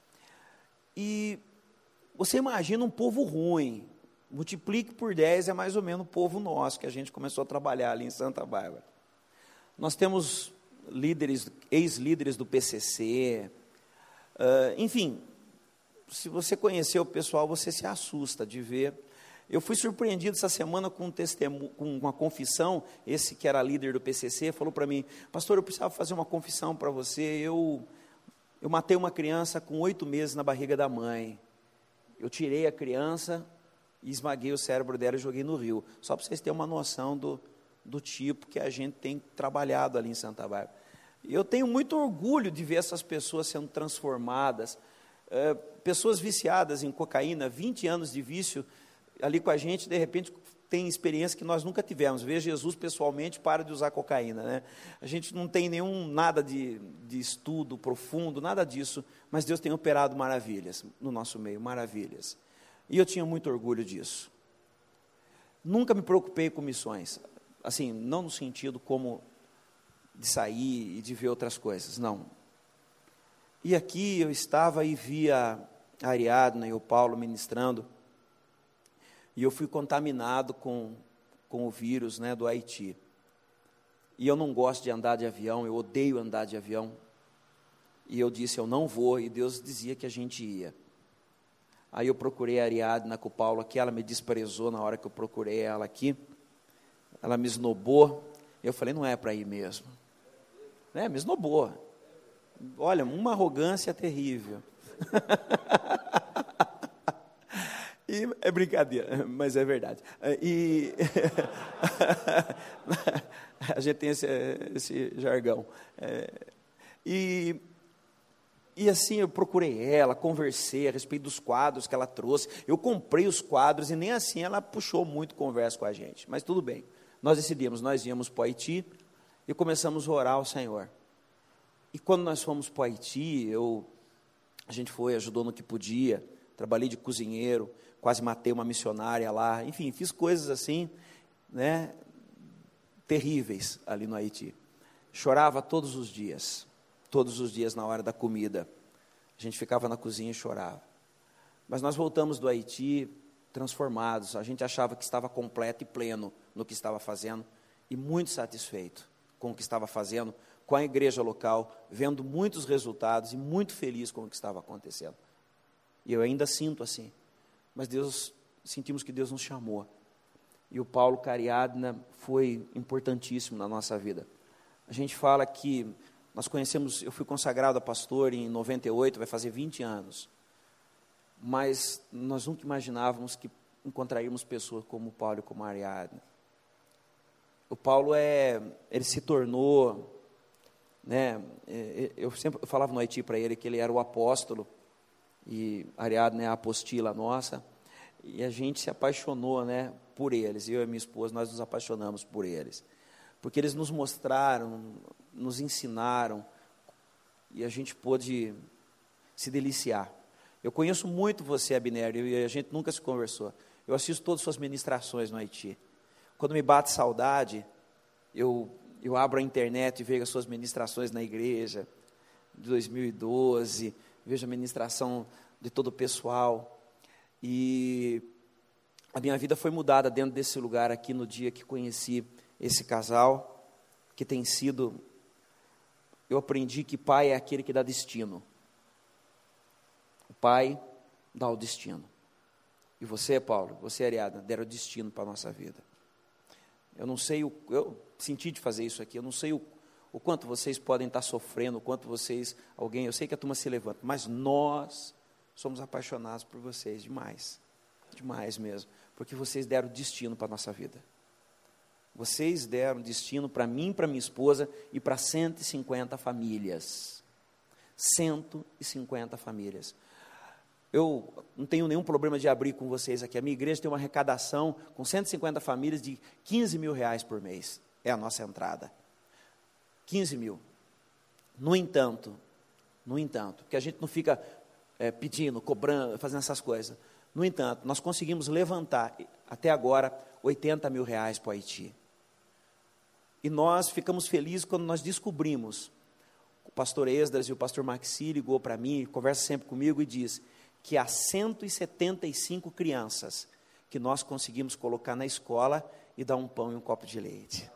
E você imagina um povo ruim, multiplique por 10, é mais ou menos o povo nosso, que a gente começou a trabalhar ali em Santa Bárbara. Nós temos ex-líderes do PCC, enfim, se você conhecer o pessoal, você se assusta de ver. Eu fui surpreendido essa semana com com uma confissão. Esse que era líder do PCC falou para mim, pastor, eu precisava fazer uma confissão para você. Eu matei uma criança com 8 meses na barriga da mãe. Eu tirei a criança e esmaguei o cérebro dela e joguei no rio. Só para vocês terem uma noção do tipo que a gente tem trabalhado ali em Santa Bárbara. E eu tenho muito orgulho de ver essas pessoas sendo transformadas, pessoas viciadas em cocaína, 20 anos de vício, ali com a gente, de repente, tem experiência que nós nunca tivemos. Ver Jesus pessoalmente, para de usar cocaína, né? A gente não tem nada de estudo profundo, nada disso, mas Deus tem operado maravilhas no nosso meio, maravilhas. E eu tinha muito orgulho disso. Nunca me preocupei com missões, assim, não no sentido como de sair e de ver outras coisas, não. E aqui eu estava e via a Ariadna e o Paulo ministrando, e eu fui contaminado com o vírus, né, do Haiti. E eu não gosto de andar de avião, eu odeio andar de avião. E eu disse, eu não vou, e Deus dizia que a gente ia. Aí eu procurei a Ariadna com o Paulo aqui, ela me desprezou na hora que eu procurei ela aqui, ela me esnobou, e eu falei, não é para ir mesmo. Me esnobou. Olha, uma arrogância terrível. E é brincadeira, mas é verdade. E a gente tem esse jargão. E assim, eu procurei ela, conversei a respeito dos quadros que ela trouxe. Eu comprei os quadros e nem assim ela puxou muito conversa com a gente. Mas tudo bem. Nós decidimos, nós íamos para o Haiti e começamos a orar ao Senhor. E quando nós fomos para o Haiti, a gente foi, ajudou no que podia, trabalhei de cozinheiro, quase matei uma missionária lá, enfim, fiz coisas assim, né, terríveis ali no Haiti. Chorava todos os dias na hora da comida. A gente ficava na cozinha e chorava. Mas nós voltamos do Haiti transformados, a gente achava que estava completo e pleno no que estava fazendo, e muito satisfeito com o que estava fazendo, com a igreja local, vendo muitos resultados e muito feliz com o que estava acontecendo. E eu ainda sinto assim, mas sentimos que Deus nos chamou. E o Paulo Cariadna foi importantíssimo na nossa vida. A gente fala que nós conhecemos, eu fui consagrado a pastor em 98, vai fazer 20 anos. Mas nós nunca imaginávamos que encontraríamos pessoas como o Paulo e como a Ariadna. O Paulo ele se tornou, né, eu falava no Haiti para ele que ele era o apóstolo, e a Ariadna é a apostila nossa, e a gente se apaixonou, né, por eles, eu e minha esposa, nós nos apaixonamos por eles, porque eles nos mostraram, nos ensinaram, e a gente pôde se deliciar. Eu conheço muito você, Abner, e a gente nunca se conversou. Eu assisto todas as suas ministrações no Haiti. Quando me bate saudade, eu abro a internet e vejo as suas ministrações na igreja, de 2012, vejo a ministração de todo o pessoal, e a minha vida foi mudada dentro desse lugar aqui, no dia que conheci esse casal, que tem sido, eu aprendi que pai é aquele que dá destino. O pai dá o destino. E você, Paulo, você, Ariadna, deram o destino para a nossa vida. Eu não sei, eu senti de fazer isso aqui, eu não sei o quanto vocês podem estar sofrendo, o quanto eu sei que a turma se levanta, mas nós somos apaixonados por vocês demais, demais mesmo, porque vocês deram destino para a nossa vida. Vocês deram destino para mim, para minha esposa e para 150 famílias. 150 famílias. Eu não tenho nenhum problema de abrir com vocês aqui. A minha igreja tem uma arrecadação com 150 famílias de 15 mil reais por mês. É a nossa entrada. 15 mil. No entanto, porque a gente não fica pedindo, cobrando, fazendo essas coisas. No entanto, nós conseguimos levantar, até agora, 80 mil reais para o Haiti. E nós ficamos felizes quando nós descobrimos, o pastor Esdras e o pastor Maxi ligou para mim, conversa sempre comigo e diz que há 175 crianças que nós conseguimos colocar na escola e dar um pão e um copo de leite.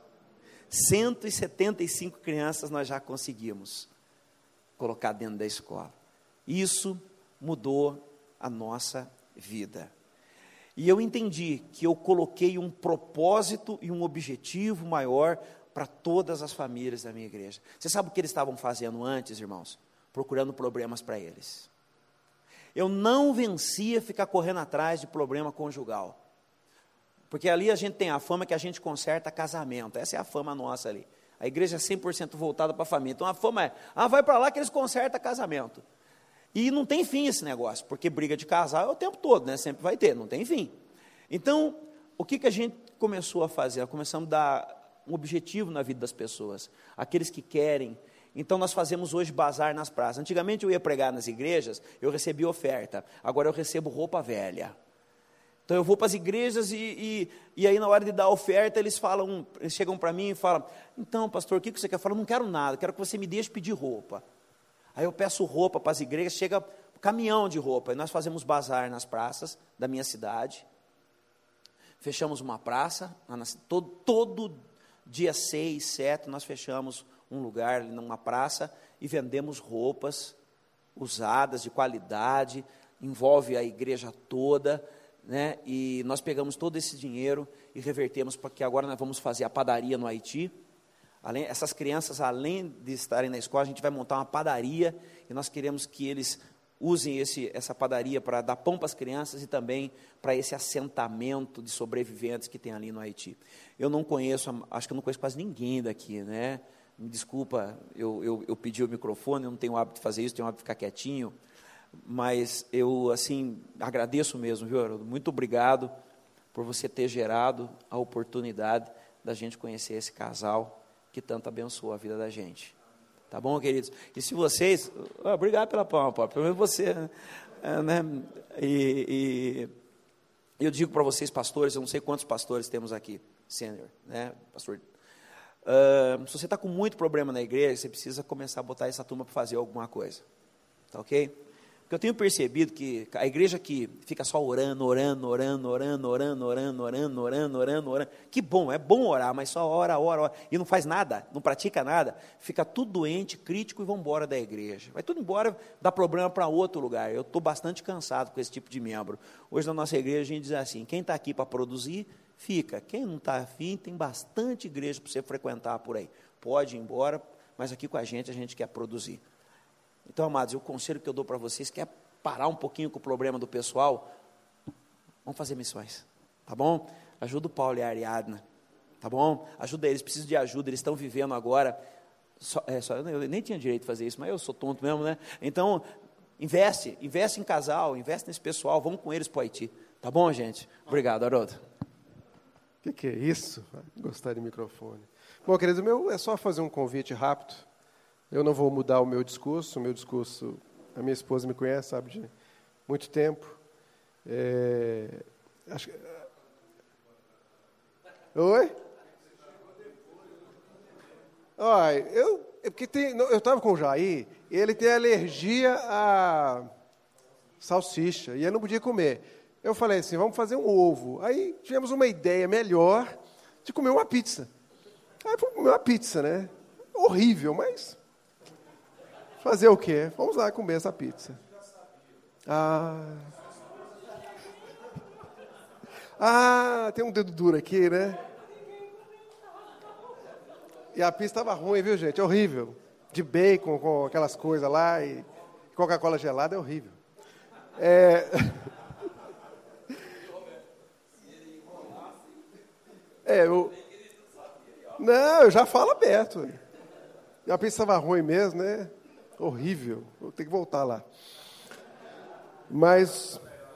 175 crianças nós já conseguimos colocar dentro da escola. Isso mudou a nossa vida. E eu entendi que eu coloquei um propósito e um objetivo maior para todas as famílias da minha igreja. Você sabe o que eles estavam fazendo antes, irmãos? Procurando problemas para eles. Eu não vencia ficar correndo atrás de problema conjugal. Porque ali a gente tem a fama que a gente conserta casamento. Essa é a fama nossa ali. A igreja é 100% voltada para a família. Então a fama é, vai para lá que eles consertam casamento. E não tem fim esse negócio, porque briga de casal é o tempo todo, né? Sempre vai ter, não tem fim. Então, o que a gente começou a fazer? Começamos a dar um objetivo na vida das pessoas. Aqueles que querem. Então, nós fazemos hoje bazar nas praças. Antigamente eu ia pregar nas igrejas, eu recebia oferta. Agora eu recebo roupa velha. Então eu vou para as igrejas e aí na hora de dar a oferta, eles chegam para mim e falam, então pastor, o que você quer? Eu falo, não quero nada, quero que você me deixe pedir roupa. Aí eu peço roupa para as igrejas, chega um caminhão de roupa, e nós fazemos bazar nas praças da minha cidade, fechamos uma praça, todo dia 6, 7, nós fechamos um lugar, numa praça, e vendemos roupas usadas, de qualidade, envolve a igreja toda, né? E nós pegamos todo esse dinheiro e revertemos, porque agora nós vamos fazer a padaria no Haiti. Essas crianças, além de estarem na escola, a gente vai montar uma padaria, e nós queremos que eles usem essa padaria para dar pão para as crianças e também para esse assentamento de sobreviventes que tem ali no Haiti. Eu não conheço, acho que eu não conheço quase ninguém daqui, né? Me desculpa, eu pedi o microfone, eu não tenho o hábito de fazer isso, tenho o hábito de ficar quietinho, mas eu, assim, agradeço mesmo, viu, Haroldo? Muito obrigado por você ter gerado a oportunidade da gente conhecer esse casal que tanto abençoou a vida da gente. Tá bom, queridos? E se vocês... obrigado pela palma, Paulo, pelo menos você, né? E eu digo para vocês, pastores, eu não sei quantos pastores temos aqui, sênior, né, pastor? Se você está com muito problema na igreja, você precisa começar a botar essa turma para fazer alguma coisa, tá ok? Porque eu tenho percebido que a igreja que fica só orando, que bom, é bom orar, mas só ora, e não faz nada, não pratica nada, fica tudo doente, crítico e vão embora da igreja. Vai tudo embora, dá problema para outro lugar. Eu estou bastante cansado com esse tipo de membro. Hoje na nossa igreja a gente diz assim, quem está aqui para produzir, fica. Quem não está afim, tem bastante igreja para você frequentar por aí. Pode ir embora, mas aqui com a gente quer produzir. Então, amados, o conselho que eu dou para vocês, quer parar um pouquinho com o problema do pessoal, vamos fazer missões, tá bom? Ajuda o Paulo e a Ariadna, tá bom? Ajuda eles, precisam de ajuda, eles estão vivendo agora, eu nem tinha direito de fazer isso, mas eu sou tonto mesmo, né? Então, investe em casal, investe nesse pessoal, vamos com eles para o Haiti, tá bom, gente? Obrigado, Haroldo. O que é isso? Gostar de microfone. Bom, querido, é só fazer um convite rápido. Eu não vou mudar o meu discurso, a minha esposa me conhece, sabe, de muito tempo. Oi? Olha, eu estava com o Jair, ele tem alergia a salsicha, e ele não podia comer. Eu falei assim, vamos fazer um ovo. Aí tivemos uma ideia melhor de comer uma pizza. Aí fomos comer uma pizza, né? Horrível, mas... fazer o quê? Vamos lá comer essa pizza. Tem um dedo duro aqui, né? E a pizza estava ruim, viu, gente? Horrível. De bacon, com aquelas coisas lá, e Coca-Cola gelada, é horrível. Não, eu já falo aberto. E a pizza estava ruim mesmo, né? Horrível, vou ter que voltar lá. Mas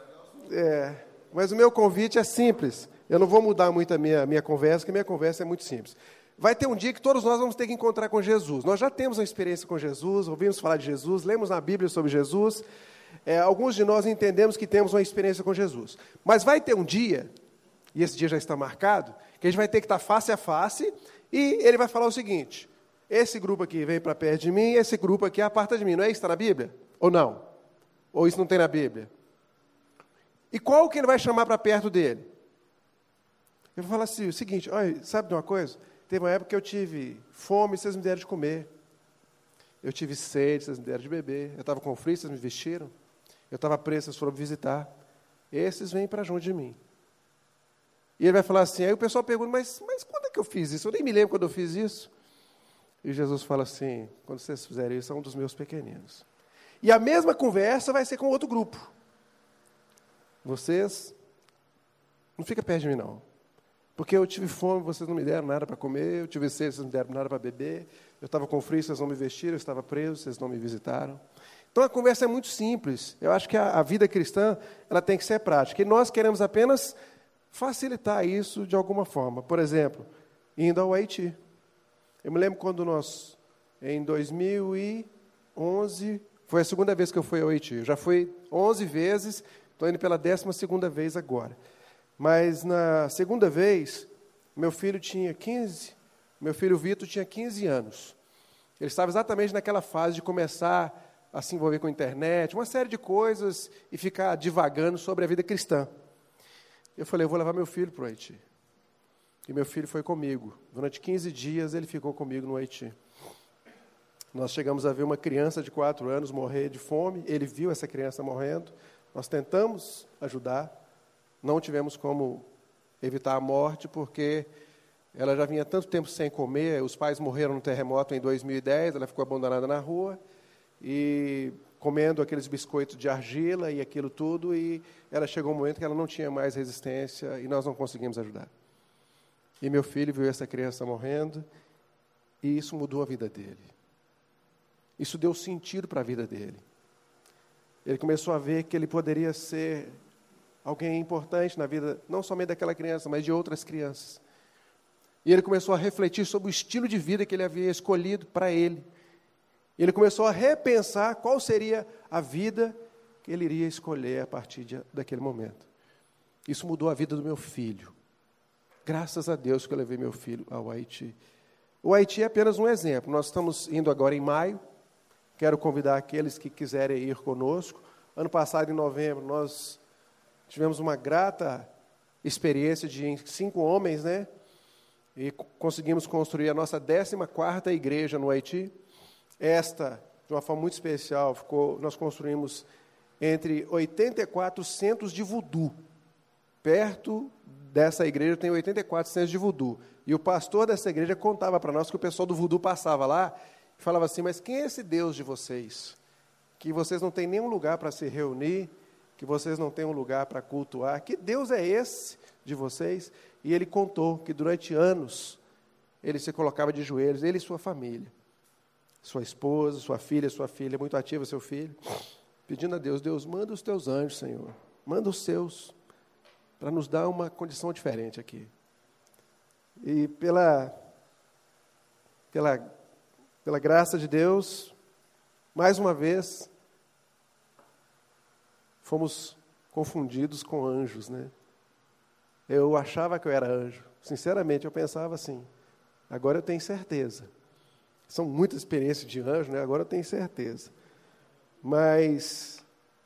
o meu convite é simples. Eu não vou mudar muito a minha conversa, porque a minha conversa é muito simples. Vai ter um dia que todos nós vamos ter que encontrar com Jesus. Nós já temos uma experiência com Jesus, ouvimos falar de Jesus, lemos na Bíblia sobre Jesus. Alguns de nós entendemos que temos uma experiência com Jesus. Mas vai ter um dia, e esse dia já está marcado, que a gente vai ter que estar face a face, e ele vai falar o seguinte... esse grupo aqui vem para perto de mim, esse grupo aqui aparta de mim. Não é isso que está na Bíblia? Ou não? Ou isso não tem na Bíblia? E qual que ele vai chamar para perto dele? Eu vou falar assim, o seguinte, olha, sabe de uma coisa? Teve uma época que eu tive fome, vocês me deram de comer. Eu tive sede, vocês me deram de beber. Eu estava com frio, vocês me vestiram. Eu estava preso, vocês foram me visitar. Esses vêm para junto de mim. E ele vai falar assim, aí o pessoal pergunta, mas quando é que eu fiz isso? Eu nem me lembro quando eu fiz isso. E Jesus fala assim, quando vocês fizerem isso, é um dos meus pequeninos. E a mesma conversa vai ser com outro grupo. Vocês, não fica perto de mim, não. Porque eu tive fome, vocês não me deram nada para comer, eu tive sede, vocês não me deram nada para beber, eu estava com frio, vocês não me vestiram, eu estava preso, vocês não me visitaram. Então, a conversa é muito simples. Eu acho que a vida cristã, ela tem que ser prática. E nós queremos apenas facilitar isso de alguma forma. Por exemplo, indo ao Haiti. Eu me lembro quando nós, em 2011, foi a segunda vez que eu fui ao Haiti. Eu já fui 11 vezes, estou indo pela 12ª vez agora. Mas na segunda vez, meu filho Vitor tinha 15 anos. Ele estava exatamente naquela fase de começar a se envolver com a internet, uma série de coisas, e ficar divagando sobre a vida cristã. Eu falei, eu vou levar meu filho para o Haiti. E meu filho foi comigo. Durante 15 dias ele ficou comigo no Haiti. Nós chegamos a ver uma criança de 4 anos morrer de fome, ele viu essa criança morrendo, nós tentamos ajudar, não tivemos como evitar a morte, porque ela já vinha tanto tempo sem comer, os pais morreram no terremoto em 2010, ela ficou abandonada na rua, e comendo aqueles biscoitos de argila e aquilo tudo, e ela chegou um momento que ela não tinha mais resistência, e nós não conseguimos ajudar. E meu filho viu essa criança morrendo, e isso mudou a vida dele. Isso deu sentido para a vida dele. Ele começou a ver que ele poderia ser alguém importante na vida, não somente daquela criança, mas de outras crianças. E ele começou a refletir sobre o estilo de vida que ele havia escolhido para ele. E ele começou a repensar qual seria a vida que ele iria escolher a partir daquele momento. Isso mudou a vida do meu filho. Graças a Deus que eu levei meu filho ao Haiti. O Haiti é apenas um exemplo. Nós estamos indo agora em maio. Quero convidar aqueles que quiserem ir conosco. Ano passado, em novembro, nós tivemos uma grata experiência de 5 homens, né? E conseguimos construir a nossa 14ª igreja no Haiti. Esta, de uma forma muito especial, nós construímos entre 84 centros de voodoo. Perto dessa igreja tem 84 centros de voodoo. E o pastor dessa igreja contava para nós que o pessoal do voodoo passava lá e falava assim, mas quem é esse Deus de vocês? Que vocês não têm nenhum lugar para se reunir, que vocês não têm um lugar para cultuar. Que Deus é esse de vocês? E ele contou que durante anos ele se colocava de joelhos, ele e sua família. Sua esposa, sua filha muito ativa, seu filho, pedindo a Deus, Deus, manda os teus anjos, Senhor, manda os seus, para nos dar uma condição diferente aqui. E pela graça de Deus, mais uma vez, fomos confundidos com anjos, né? Eu achava que eu era anjo. Sinceramente, eu pensava assim. Agora eu tenho certeza. São muitas experiências de anjo, né? Agora eu tenho certeza. Mas,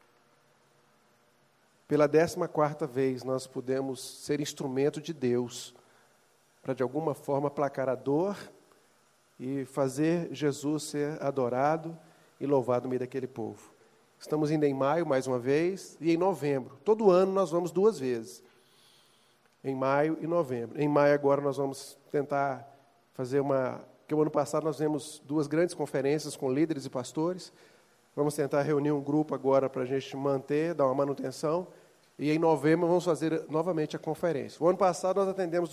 pela 14ª vez, nós pudemos ser instrumento de Deus para, de alguma forma, aplacar a dor e fazer Jesus ser adorado e louvado no meio daquele povo. Estamos indo em maio, mais uma vez, e em novembro. Todo ano nós vamos 2 vezes. Em maio e novembro. Em maio agora nós vamos tentar fazer porque o ano passado nós fizemos 2 grandes conferências com líderes e pastores. Vamos tentar reunir um grupo agora para a gente manter, dar uma manutenção. E em novembro vamos fazer novamente a conferência. O ano passado nós atendemos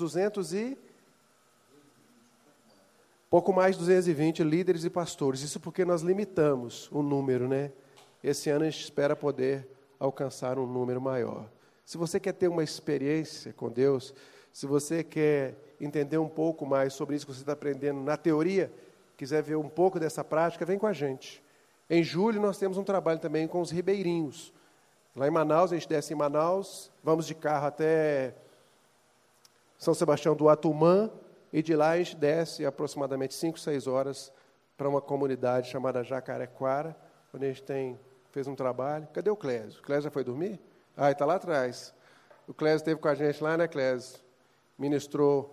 pouco mais de 220 líderes e pastores. Isso porque nós limitamos o número, né? Esse ano a gente espera poder alcançar um número maior. Se você quer ter uma experiência com Deus, se você quer entender um pouco mais sobre isso que você está aprendendo na teoria, quiser ver um pouco dessa prática, vem com a gente. Em julho nós temos um trabalho também com os ribeirinhos. Lá em Manaus, a gente desce em Manaus, vamos de carro até São Sebastião do Atumã, e de lá a gente desce aproximadamente 5, 6 horas para uma comunidade chamada Jacarequara, onde a gente fez um trabalho. Cadê o Clésio? O Clésio já foi dormir? Ah, está lá atrás. O Clésio esteve com a gente lá, né, Clésio? Ministrou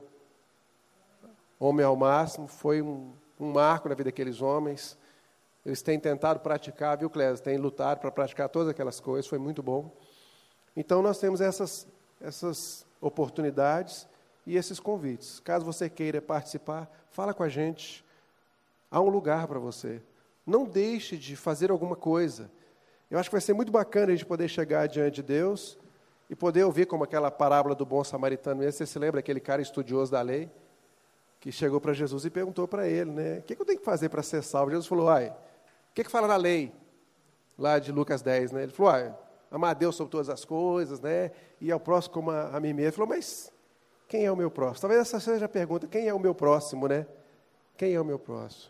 Homem ao Máximo, foi um marco na vida daqueles homens. Eles têm tentado praticar, viu, Clésio? Têm lutado para praticar todas aquelas coisas, foi muito bom. Então, nós temos essas oportunidades e esses convites. Caso você queira participar, fala com a gente. Há um lugar para você. Não deixe de fazer alguma coisa. Eu acho que vai ser muito bacana a gente poder chegar diante de Deus e poder ouvir como aquela parábola do bom samaritano. Você se lembra aquele cara estudioso da lei que chegou para Jesus e perguntou para ele, né? O que eu tenho que fazer para ser salvo? Jesus falou, o que fala na lei? Lá de Lucas 10, né? Ele falou, amar a Deus sobre todas as coisas, né? E ao próximo como a mim mesmo. Ele falou, mas quem é o meu próximo? Talvez essa seja a pergunta, quem é o meu próximo, né? Quem é o meu próximo?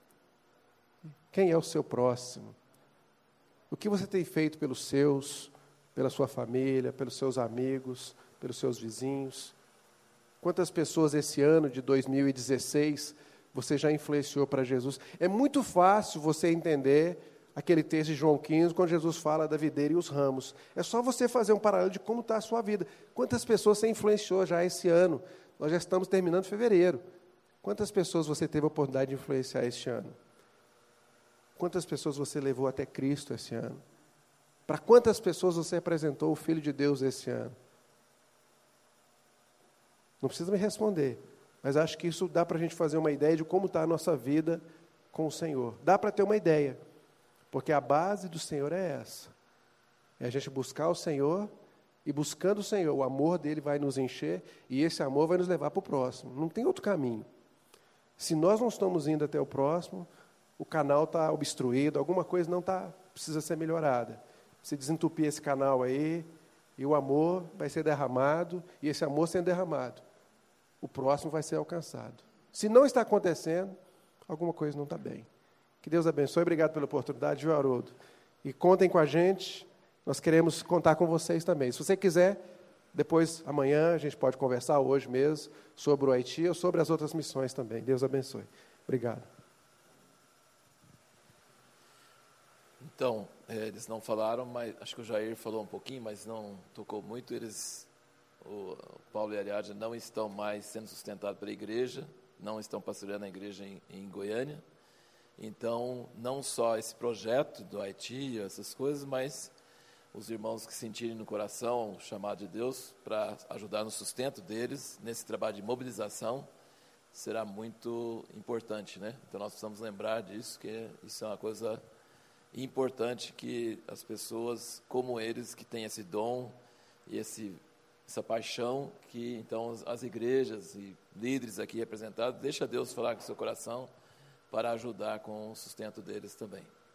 Quem é o seu próximo? O que você tem feito pelos seus, pela sua família, pelos seus amigos, pelos seus vizinhos? Quantas pessoas esse ano de 2016 você já influenciou para Jesus? É muito fácil você entender aquele texto de João 15, quando Jesus fala da videira e os ramos. É só você fazer um paralelo de como está a sua vida. Quantas pessoas você influenciou já esse ano? Nós já estamos terminando fevereiro. Quantas pessoas você teve a oportunidade de influenciar este ano? Quantas pessoas você levou até Cristo esse ano? Para quantas pessoas você apresentou o Filho de Deus esse ano? Não precisa me responder, mas acho que isso dá para a gente fazer uma ideia de como está a nossa vida com o Senhor. Dá para ter uma ideia, porque a base do Senhor é essa. É a gente buscar o Senhor, e buscando o Senhor, o amor dele vai nos encher, e esse amor vai nos levar para o próximo. Não tem outro caminho. Se nós não estamos indo até o próximo, o canal está obstruído, alguma coisa não está, precisa ser melhorada. Se desentupir esse canal aí, e o amor vai ser derramado, e esse amor sendo derramado, o próximo vai ser alcançado. Se não está acontecendo, alguma coisa não está bem. Que Deus abençoe, obrigado pela oportunidade, viu, Haroldo? E contem com a gente, nós queremos contar com vocês também. Se você quiser, depois, amanhã, a gente pode conversar, hoje mesmo, sobre o Haiti ou sobre as outras missões também. Deus abençoe. Obrigado. Então, eles não falaram, mas acho que o Jair falou um pouquinho, mas não tocou muito. O Paulo e a Ariadna não estão mais sendo sustentados pela igreja, não estão pastoreando a igreja em Goiânia. Então, não só esse projeto do Haiti, essas coisas, mas os irmãos que sentirem no coração o chamado de Deus para ajudar no sustento deles, nesse trabalho de mobilização, será muito importante, né? Então, nós precisamos lembrar disso, que isso é uma coisa importante, que as pessoas como eles, que têm esse dom e essa paixão, que então as igrejas e líderes aqui representados, deixa Deus falar com o seu coração para ajudar com o sustento deles também.